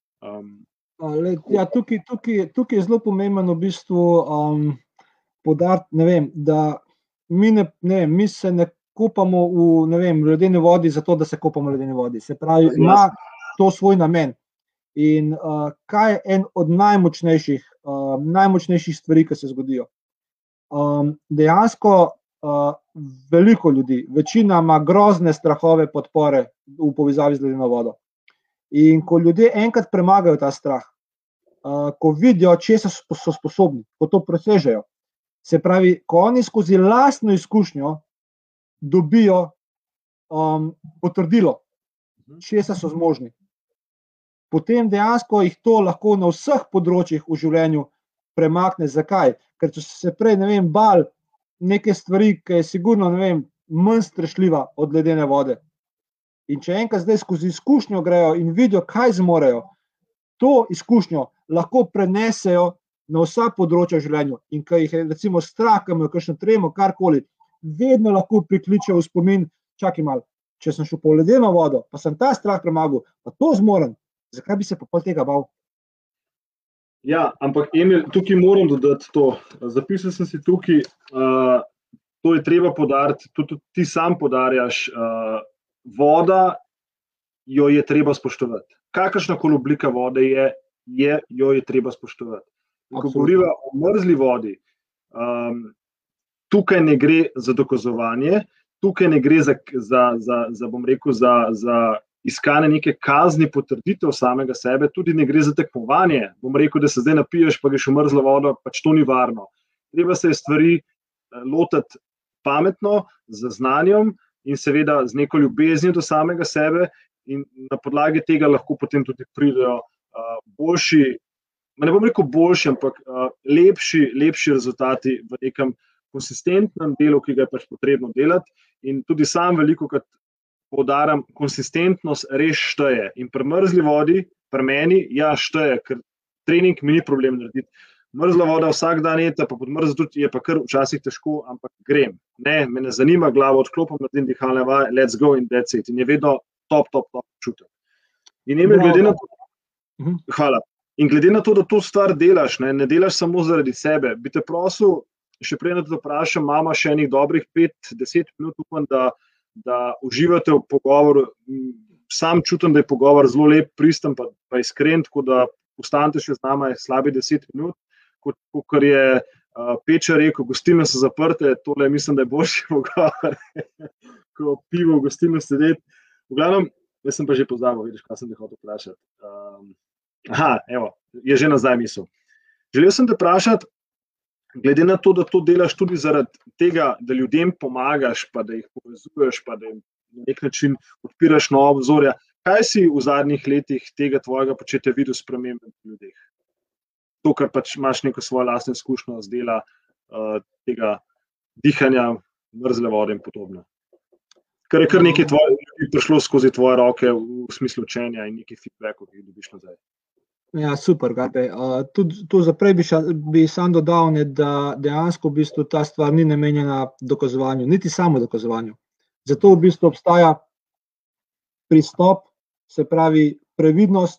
Ja, tukaj je zelo pomembno v bistvu poudariti, ne vem, da mi se ne kopamo v ledeni vodi zato, da se kopamo v ledeni vodi. Se pravi, ima to svoj namen. In kaj je en od najmočnejših stvari, ki se zgodijo? Dejansko veliko ljudi, večina ima grozne strahove, podpore v povezavi z ledeno vodo. In ko ljudje enkrat premagajo ta strah, ko vidijo, česa so sposobni, ko to presežejo, se pravi, ko oni skozi lastno izkušnjo dobijo potrdilo, česa so zmožni, potem dejansko jih to lahko na vseh področjih v življenju premakne. Zakaj? Ker če se prej, bal neke stvari, ki je sigurno, manj strašljiva od ledene vode. In če enkrat zdaj skozi izkušnjo grejo in vidijo, kaj zmorejo, to izkušnjo lahko prenesejo na vsa področja v življenju. In ko jih je recimo strah, ko imajo kakšno tremo, karkoli, vedno lahko prikličejo v spomin, čakaj malo, če sem šel po ledeno vodo, pa sem ta strah premagal, pa to zmorem, zakaj bi se pa pol tega bal? Ja, ampak Emil, tukaj moram dodati to. Zapisal sem si tukaj, to je treba poudariti, tudi ti sam poudarjaš, voda jo je treba spoštovati. Kakršnakoli oblika vode jo je treba spoštovati. Ko govoriva o mrzli vodi, tukaj ne gre za dokazovanje, tukaj ne gre za iskanje neke kazni, potrditev samega sebe, tudi ne gre za tekmovanje. Bom rekel, da se zdaj napiješ, pa greš v mrzlo vodo, pač to ni varno. Treba se stvari lotiti pametno, z znanjem in seveda z neko ljubeznijo do samega sebe in na podlagi tega lahko potem tudi pridejo boljši, ne bom rekel boljši, ampak lepši rezultati v nekem konsistentnem delu, ki ga je pač potrebno delati. In tudi sam velikokrat poudarjam, konsistentnost res šteje. In pri mrzli vodi, pri meni, šteje, ker trening mi ni problem narediti. Mrzla voda vsak dan je, pa pod mrzlo tudi je pa kar včasih težko, ampak grem. Ne, me ne zanima glavo, odklopam na tem dihalne vaje, let's go in that's it. In je vedno top čutek. In glede na to, hvala. In glede na to, da to stvar delaš, ne delaš samo zaradi sebe, bi te prosil, še prej na to vprašam, mama še enih dobrih 5-10 minut, upam, da uživate v pogovoru. Sam čutim, da je pogovor zelo lep, pristen pa iskren, tako da ostanete še z nama slabi 10 minut. Kot je Peča rekel, gostilne so zaprte, tole mislim, da je boljši pogovor, ko pivo v gostilno sedeti. V glavnem, jaz sem pa že pozabil, vidiš, kaj sem te hotel vprašati. Evo, je že nazaj misel. Želel sem te vprašati, glede na to, da to delaš tudi zaradi tega, da ljudem pomagaš, pa da jih povezuješ, pa da jim na nek način odpiraš nova obzorja, kaj si v zadnjih letih tega tvojega početja videl spremembe v ljudeh? To, kar pač imaš neko svojo lastno izkušnjo z dela tega dihanja, mrzle vode in podobno. Kar je kar nekaj ljudi prišlo skozi tvoje roke v smislu učenja in nekaj feedbackov, ki jih dobiš nazaj. Ja, super, Gabe. Tu zaprej bi sam dodal, da dejansko v bistvu ta stvar ni namenjena dokazovanju, niti samo dokazovanju. Zato v bistvu obstaja pristop, se pravi previdnost,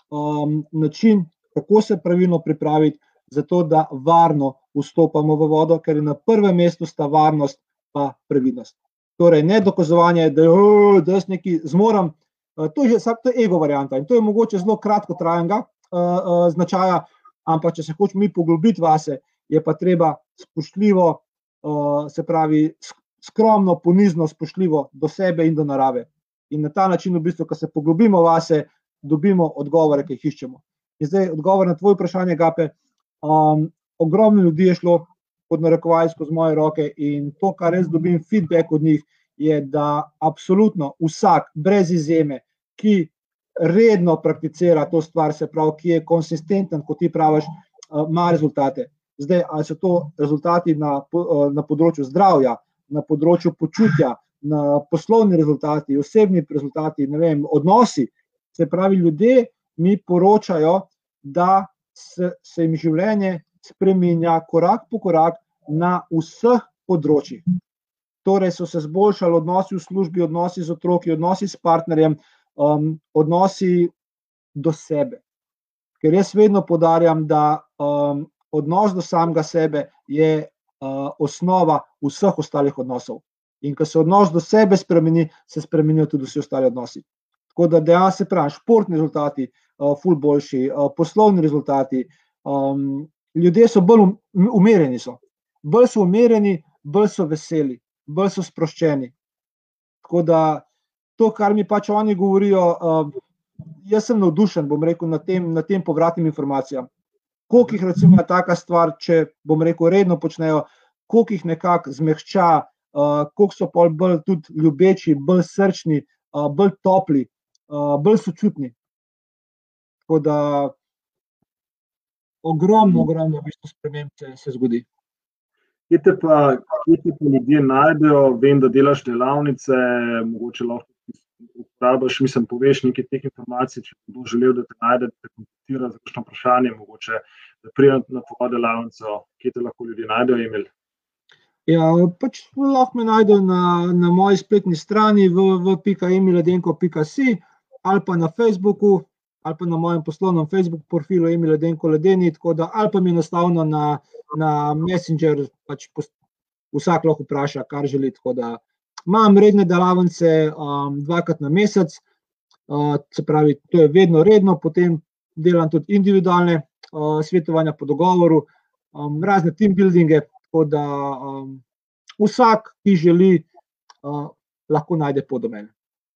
način, kako se pravilno pripraviti, zato da varno vstopamo v vodo, ker je na prvem mestu sta varnost pa previdnost. Torej, ne dokazovanje, da jaz nekaj zmorem, to je ego varianta in to je mogoče zelo kratkotrajnega značaja, ampak če se hočemo mi poglobiti vase, je pa treba spoštljivo, se pravi skromno, ponizno, spoštljivo do sebe in do narave. In na ta način v bistvu, ko se poglobimo vase, dobimo odgovore, ki jih iščemo. In zdaj odgovor na tvoje vprašanje, Gape, ogromno ljudi je šlo pod narekovajsko z moje roke in to, kar res dobim feedback od njih, je, da absolutno vsak, brez izjeme, ki redno prakticira to stvar, se pravi, ki je konsistenten, kot ti praviš, ima rezultate. Zdaj, ali so to rezultati na področju zdravja, na področju počutja, na poslovni rezultati, osebni rezultati, ne vem, odnosi, se pravi, ljudje mi poročajo, da se jim življenje spreminja korak po korak na vseh področjih. Torej so se zboljšali odnosi v službi, odnosi z otroki, odnosi s partnerjem, odnosi do sebe. Ker jaz vedno poudarjam, da odnos do samega sebe je osnova vseh ostalih odnosov. In ko se odnos do sebe spremeni, se spremenijo tudi vsi ostali odnosi. Tako da dejansko se pravi, športni rezultati, ful boljši, poslovni rezultati, ljudje so bolj umirjeni so. Bolj so umirjeni, bolj so veseli, bolj so sproščeni. Tako da to, kar mi pač oni govorijo, jaz sem navdušen, bom rekel, na tem povratnim informacijam. Koliko jih recimo je taka stvar, če bom rekel, redno počnejo, koliko jih nekako zmehča, koliko so bolj tudi ljubeči, bolj srčni, bolj topli, bolj sočutni. Tako da ogromno v bistvu sprememb se zgodi. Kje te pa ljudje najdejo? Vem, da delaš delavnice, mogoče lahko uporabiš, poveš nekaj teh informacij, če bo želel, da te najde, da te kontaktira za kakšno vprašanje, mogoče da pride na tvojo delavnico, kje te lahko ljudje najdejo, Emil? Ja, pač lahko me najdejo na moji spletni strani www.emiledenko.si ali pa na Facebooku, ali pa na mojem poslovnem Facebook profilu Emil Ledenko Ledeni, tako da ali pa mi enostavno na Messenger, pač vsak lahko vpraša, kar želi, tako da imam redne delavnice 2-krat na mesec, se pravi, to je vedno redno, potem delam tudi individualne svetovanja po dogovoru, razne team buildinge, tako da vsak, ki želi, lahko najde pot do mene.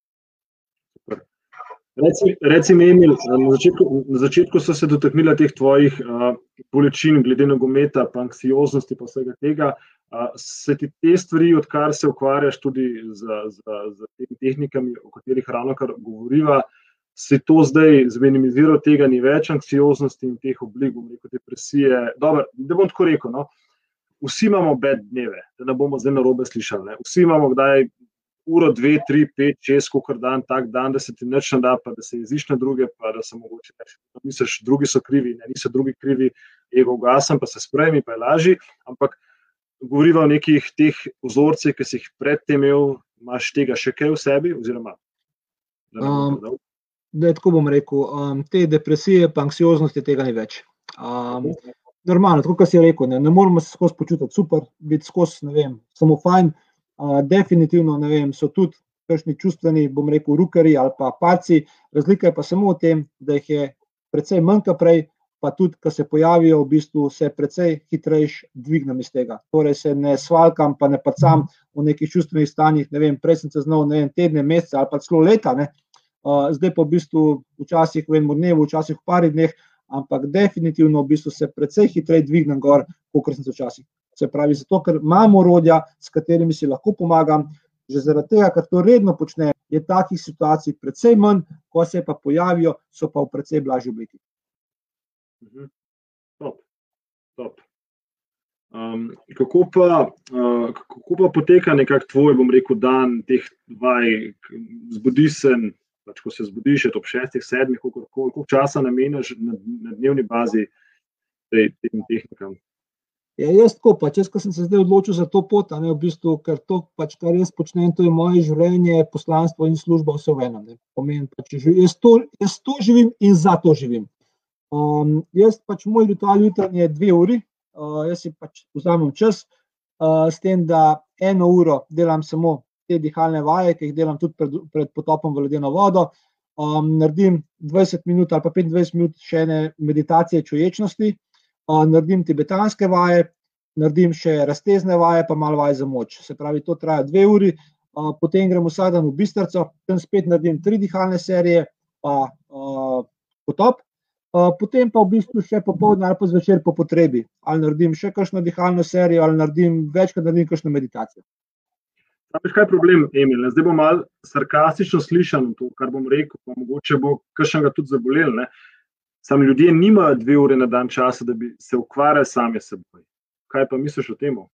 Reci mi, Emil, na začetku so se dotaknila teh tvojih bolečin glede nogometa, pa anksioznosti pa vsega tega. Se ti te stvari, odkar se ukvarjaš tudi z temi tehnikami, o katerih ravnokar govoriva, se to zdaj zminimiziral, tega ni več anksioznosti in teh oblik, bom rekel, depresije. Dobro, da bom tako rekel, no, vsi imamo bad dneve, da ne bomo zdaj narobe slišali, ne. Vsi imamo kdaj uro, 2, 3, 5, 6, kakor dan, tak dan, da se ti nič ne da, pa da se jeziš na druge, pa da se mogoče misliš, drugi so krivi, ne, niso drugi krivi, ego ugasem, pa se sprejmi, pa je lažji, ampak govoriva o nekih teh vzorcih, ki si jih predtem imel, imaš tega še kaj v sebi, oziroma da ne bom predal? Da, tako bom rekel, te depresije pa anksioznosti tega ni več. Normalno, tako kot si rekel, ne moramo se skozi počutiti super, biti skozi, ne vem, samo fajn. Definitivno, ne vem, so tudi kakšni čustveni, bom rekel, rukerji ali pa padci. Razlika je pa samo v tem, da jih je precej manj kot prej, pa tudi, ko se pojavijo, v bistvu se precej hitrejš dvignem iz tega. Torej se ne svalkam, pa ne pacam v nekih čustvenih stanjih, ne vem, prej sem se znal, ne vem, tedne, mesece ali pa celo leta, ne. Zdaj pa v bistvu včasih v enem dnevu, včasih v par dneh, ampak definitivno v bistvu se precej hitreje dvignem gor, kakor sem se včasih. Se pravi, zato, ker imam orodja, s katerimi si lahko pomagam, že zaradi tega, ker to redno počnem, je takih situacij precej manj, ko se pa pojavijo, so pa v precej blažji obliki. Top. Kako pa poteka nekako tvoj, bom rekel, dan teh vaj, zbudiš se, pač ko se zbudiš, je to ob 6, 7, koliko časa nameniš na dnevni bazi tem tehnikam? Ja, jaz tako pač, ko sem se zdaj odločil za to pot, v bistvu, ker to pač, kar jaz počnem, to je moje življenje, poslanstvo in služba vse v enem. Pomeni pač, jaz to živim in za to živim. Jaz pač, moj ritual jutranje je 2 uri, jaz si pač vzamem čas, s tem, da 1 uro delam samo te dihalne vaje, ki jih delam tudi pred potopom v ledeno vodo, naredim 20 minut ali pa 25 minut še ene meditacije čuječnosti, naredim tibetanske vaje, naredim še raztezne vaje, pa malo vaj za moč. Se pravi, to traja 2 uri, potem grem vsak dan v Bistrico, tam spet naredim 3 dihalne serije, pa potop, potem pa v bistvu še popoldne ali pa zvečer po potrebi. Ali naredim še kakšno dihalno serijo, ali večkrat naredim kakšno meditacijo. Veš, kaj je problem, Emil? Zdaj bom malo sarkastično slišan to, kar bom rekel, pa mogoče bo kakšnega tudi zabolel, ne. Samo ljudje nimajo 2 ure na dan časa, da bi se ukvarjali sami s seboj. Kaj pa misliš o tem?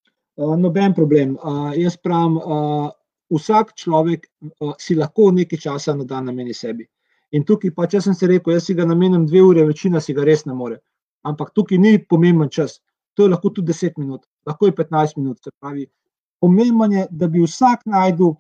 Noben problem. Jaz pravim, vsak človek si lahko nekaj časa na dan nameni sebi. In tukaj pa, če sem si rekel, jaz si ga namenim 2 ure, večina si ga res ne more. Ampak tukaj ni pomemben čas. To je lahko tudi 10 minut, lahko je 15 minut. Se pravi, pomemben je, da bi vsak našel,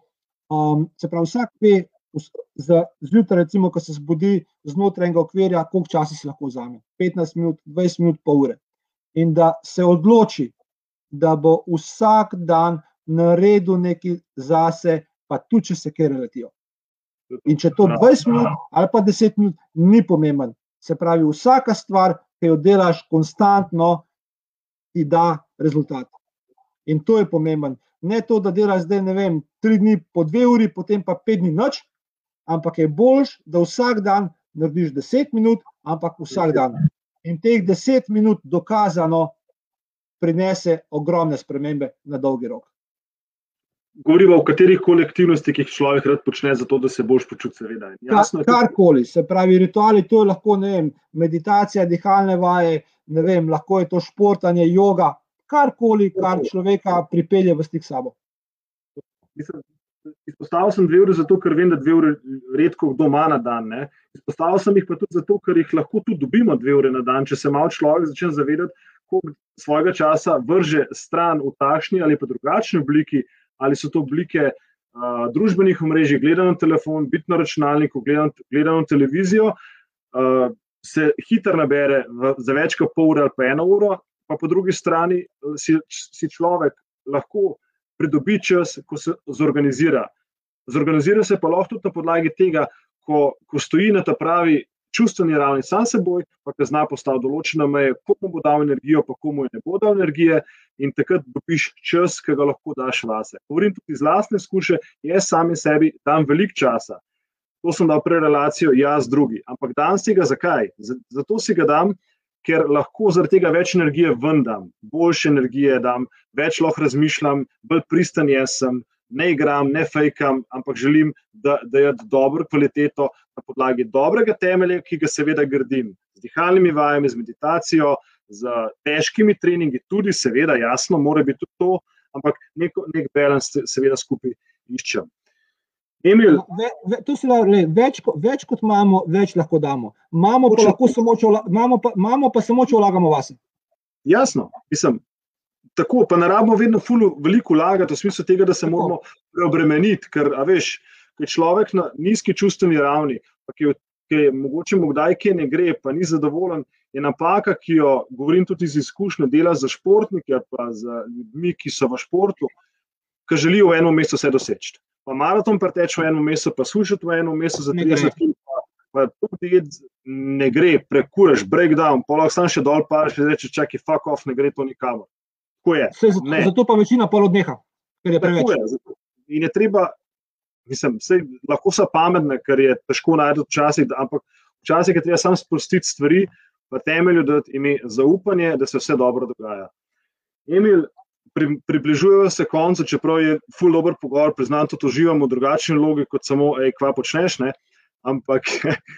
se pravi, vsak ve, zjutraj, recimo, ko se zbudi znotraj enega okvirja, koliko časa si lahko vzame. 15 minut, 20 minut, pol ure. In da se odloči, da bo vsak dan naredil nekaj zase, pa tudi, če se kaj relatijo. In če to 20 minut ali pa 10 minut, ni pomemben. Se pravi, vsaka stvar, ki jo delaš konstantno, ti da rezultat. In to je pomemben. Ne to, da delaš zdaj, ne vem, 3 dni po 2 uri, potem pa 5 dni nič, ampak je boljš, da vsak dan narediš 10 minut, ampak vsak dan. In teh 10 minut dokazano prinese ogromne spremembe na dolgi rok. Govoriva o katerih kolektivnostih, ki jih človek rad počne, zato da se boš počutil seveda. Karkoli, se pravi, rituali, to je lahko, ne vem, meditacija, dihalne vaje, ne vem, lahko je to športanje, joga, karkoli, kar človeka pripelje v stik s sabo. Izpostavil sem 2 ure zato, ker vem, da 2 ure redko kdo ima na dan. Ne? Izpostavil sem jih pa tudi zato, ker jih lahko tudi dobimo 2 ure na dan, če se malo človek začne zavedati, koliko svojega časa vrže stran v takšni ali pa drugačni obliki, ali so to oblike družbenih omrežij, gledano na telefon, biti na računalniku, gledano na televizijo, se hitro nabere za več kot pol ure ali pa 1 uro, pa po drugi strani si človek lahko pridobi čas, ko se zorganizira. Zorganizira se pa lahko tudi na podlagi tega, ko stoji na ta pravi čustveni ravni sam seboj, pa ko zna postaviti določene meje, komu bo dal energijo, pa komu ne bo dal energije, in takrat dobiš čas, ki ga lahko daš vase. Govorim tudi iz lastne izkušnje, jaz sami sebi dam veliko časa. To sem dal prej relacijo jaz z drugi, ampak dam si ga zakaj? Zato si ga dam, ker lahko zaradi tega več energije ven dam, boljše energije dam, več lahko razmišljam, bolj pristan sem, ne igram, ne fejkam, ampak želim, da je dobro kvaliteto na podlagi dobrega temelja, ki ga seveda gradim z dihalnimi vajami, z meditacijo, z težkimi treningi, tudi seveda, jasno, mora biti tudi to, ampak nek balans seveda skupaj iščem. Emil. Tu se da, več kot imamo, več lahko damo. Imamo pa samo, če vlagamo vase. Jasno, mislim, tako, pa ne rabimo vedno veliko vlagati v smislu tega, da se moramo preobremeniti, ker, a veš, ko je človek na nizki čustveni ravni, pa ki je mogoče mu kdaj kje ne gre, pa ni zadovoljen, je napaka, ki jo govorim tudi iz izkušnje dela za športnike, pa za ljudmi, ki so v športu, ki želijo v enem mesecu vse doseči. Pa maraton preteč v enem mesecu, pa slušati v enem mesecu za 30 km, pa tudi ne gre, prekureš, breakdown, pa lahko sam še dol pariš in reče, čakaj, fuck off, ne gre to nikamor. Tako je. Zato pa večina pol odneha, ker je preveč. In je treba, mislim, lahko so pametne, ker je težko najti včasih, ampak včasih je treba sam spustiti stvari, v temelju dati ime zaupanje, da se vse dobro dogaja. Emil, približujemo se koncu, čeprav je ful dober pogovor, priznam, tudi uživamo v drugačni vlogi, kot samo, kva počneš, ne? Ampak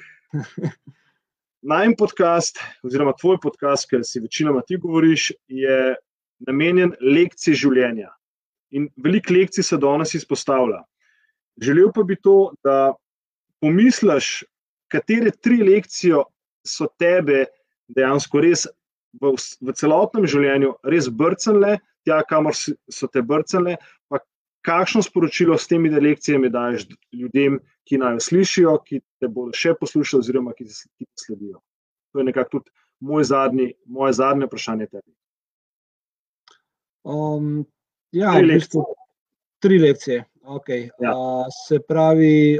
najin podcast, oziroma tvoj podcast, ker si večinoma ti govoriš, je namenjen lekciji življenja. In veliko lekcij se danes izpostavlja. Želel pa bi to, da pomisliš, katere 3 lekcije so tebe dejansko res v celotnem življenju res brcnile, tja, kamor so te brcnile, pa kakšno sporočilo s temi lekcijami daješ ljudem, ki naj jo slišijo, ki te bodo še poslušali oziroma ki te sledijo. To je nekako tudi moje zadnje vprašanje tebi. Ja, v bistvu 3 lekcije. Okay. Ja. Se pravi,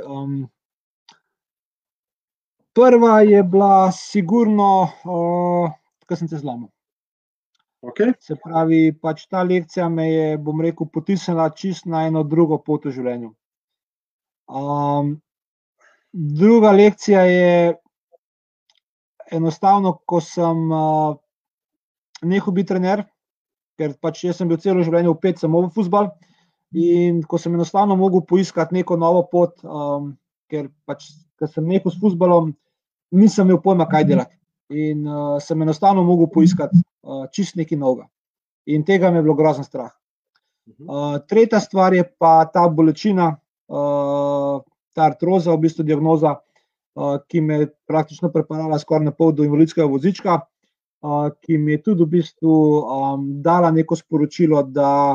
prva je bila sigurno, ko sem se zlomil. Okay. Se pravi, pač ta lekcija me je, bom rekel, potisnila čist na eno drugo pot v življenju. Druga lekcija je enostavno, ko sem nehal biti trener, ker pač jaz sem bil celo življenje vpet samo v fuzbal in ko sem enostavno mogel poiskati neko novo pot, ker pač, ko sem nehal s fuzbalom, nisem imel pojma, kaj delati. In sem enostavno mogel poiskati čist nekaj novega. In tega me je bilo grozen strah. Tretja stvar je pa ta bolečina, ta artroza, v bistvu diagnoza, ki me je praktično pripeljala skoraj na pol do invalidskega vozička, ki mi je tudi v bistvu dala neko sporočilo, da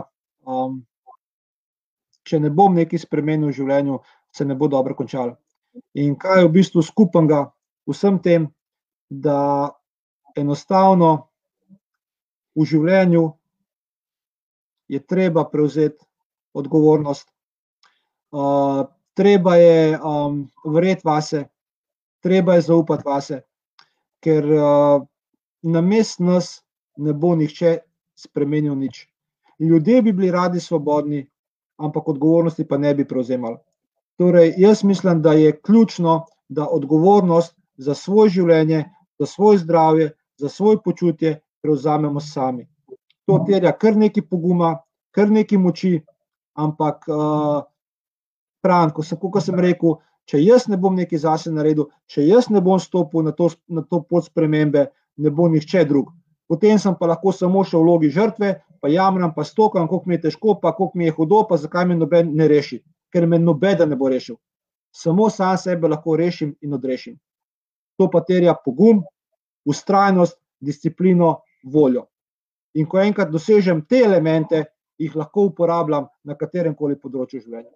če ne bom nekaj spremenil v življenju, se ne bo dobro končalo. In kaj je v bistvu skupnega vsem tem, da enostavno v življenju je treba prevzeti odgovornost, treba je verjeti vase, treba je zaupati vase, ker namesto nas ne bo nihče spremenil nič. Ljudje bi bili radi svobodni, ampak odgovornosti pa ne bi prevzemali. Torej, jaz mislim, da je ključno, da odgovornost za svoje življenje, za svoje zdravje, za svoje počutje prevzamemo sami. To terja kar nekaj poguma, kar nekaj moči, ampak pravim, kot sem rekel, če jaz ne bom nekaj zase naredil, če jaz ne bom stopil na to pot spremembe, ne bo nihče drug. Potem sem pa lahko samo še v vlogi žrtve, pa jamram, pa stokam, koliko mi je težko, pa koliko mi je hudo, pa zakaj me noben ne reši. Ker me nobeden ne bo rešil. Samo sam sebe lahko rešim in odrešim. To pa terja pogum, vztrajnost, disciplino, voljo. In ko enkrat dosežem te elemente, jih lahko uporabljam na katerem koli področju življenja.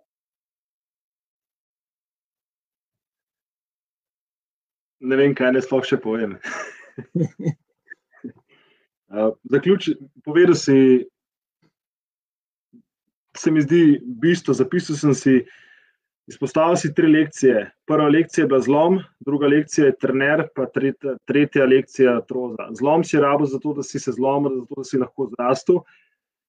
Ne vem, kaj ne sploh še povem. Povedal si, se mi zdi bistvo, zapisal sem si, izpostavil si 3 lekcije. Prva lekcija je bila zlom, druga lekcija je trener, pa tretja lekcija artroza. Zlom si rabil zato, da si se zlomil, zato, da si lahko zrastel.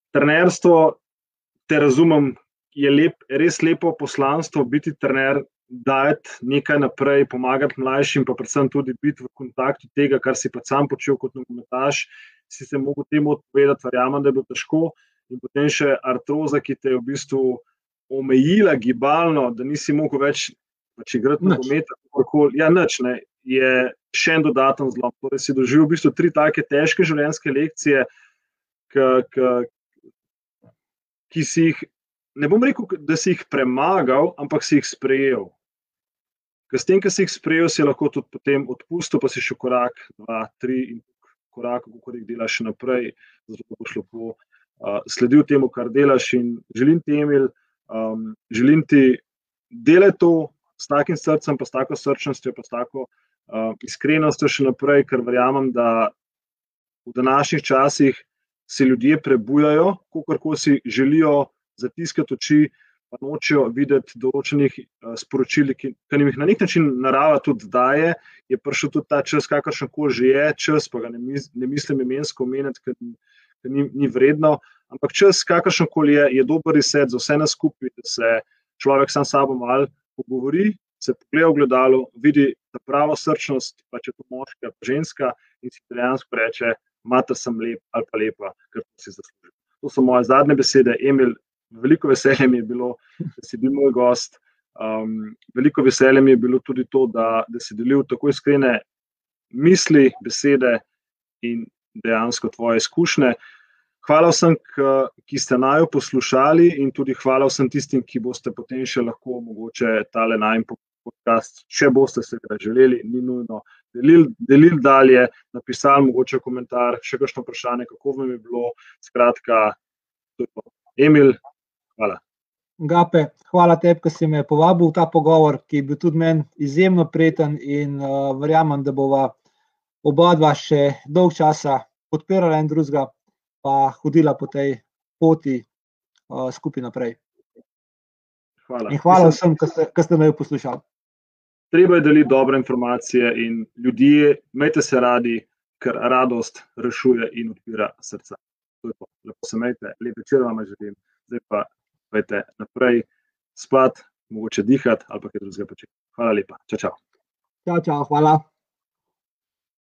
Trenerstvo, te razumem, je res lepo poslanstvo, biti trener dajati nekaj naprej, pomagati mlajšim, pa predvsem tudi biti v kontaktu tega, kar si pa sam počel kot nogometaš, si se mogel temu odpovedati, verjamem, da je bilo težko. In potem še artroza, ki te je v bistvu omejila gibalno, da nisi mogel več igrati nogometa. Ja, nič, ne, je še en dodaten zlom. Torej si doživel v bistvu 3 take težke življenjske lekcije, ki si jih, ne bom rekel, da si jih premagal, ampak si jih sprejel. Ker s tem, ki si jih sprejel, si lahko tudi potem odpustil, pa si še korak, 2, 3 in korakov, kako jih delaš še naprej, zato bo šlo po sledil temu, kar delaš. In želim ti, Emil, želim ti delati to s takim srcem, pa s tako srčnostjo, pa s tako iskrenostjo še naprej, ker verjamem, da v današnjih časih se ljudje prebujajo, kolikor si želijo zatiskati oči, pa nočejo videti določenih sporočil, ki jim jih na nek način narava tudi daje. Je prišel tudi ta čas, kakršenkoli že je čas, pa ga ne mislim imensko omeniti, ker ni vredno, ampak čas, kakršenkoli je dober reset za vse nas skupaj, da se človek sam s sabo malo pogovori, se pogleda v ogledalo, vidi ta pravo srčnost, pa če to moška ali ženska, in si dejansko reče, mater, sem lep ali pa lepa, ker to si zaslužil. To so moje zadnje besede. Emil, veliko veselje mi je bilo, da si bil moj gost. Veliko veselje mi je bilo tudi to, da si delil tako iskrene misli, besede in dejansko tvoje izkušnje. Hvala vsem, ki ste naju poslušali, in tudi hvala vsem tistim, ki boste potem še lahko mogoče tale najin podcast, če boste se ga želeli, ni nujno, delili dalje, napisali mogoče komentar, še kakšno vprašanje, kako vam je bilo. Skratka, to je to. Emil, hvala. Gape, hvala tebi, ki si me povabil v ta pogovor, ki je bil tudi meni izjemno prijeten, in verjamem, da bova oba dva še dolg časa podpirala en drugega, pa hodila po tej poti skupaj naprej. Hvala. In hvala vsem, ki ste me poslušali. Treba je deliti dobre informacije in ljudje, imejte se radi, ker radost rešuje in odpira srca. To je to. Lepo se imejte, lep večer vam želim. Zdaj pa pojdite naprej spat, mogoče dihati ali pa kaj drugega početi. Hvala lepa. Čau, čau. Čau, čau, hvala.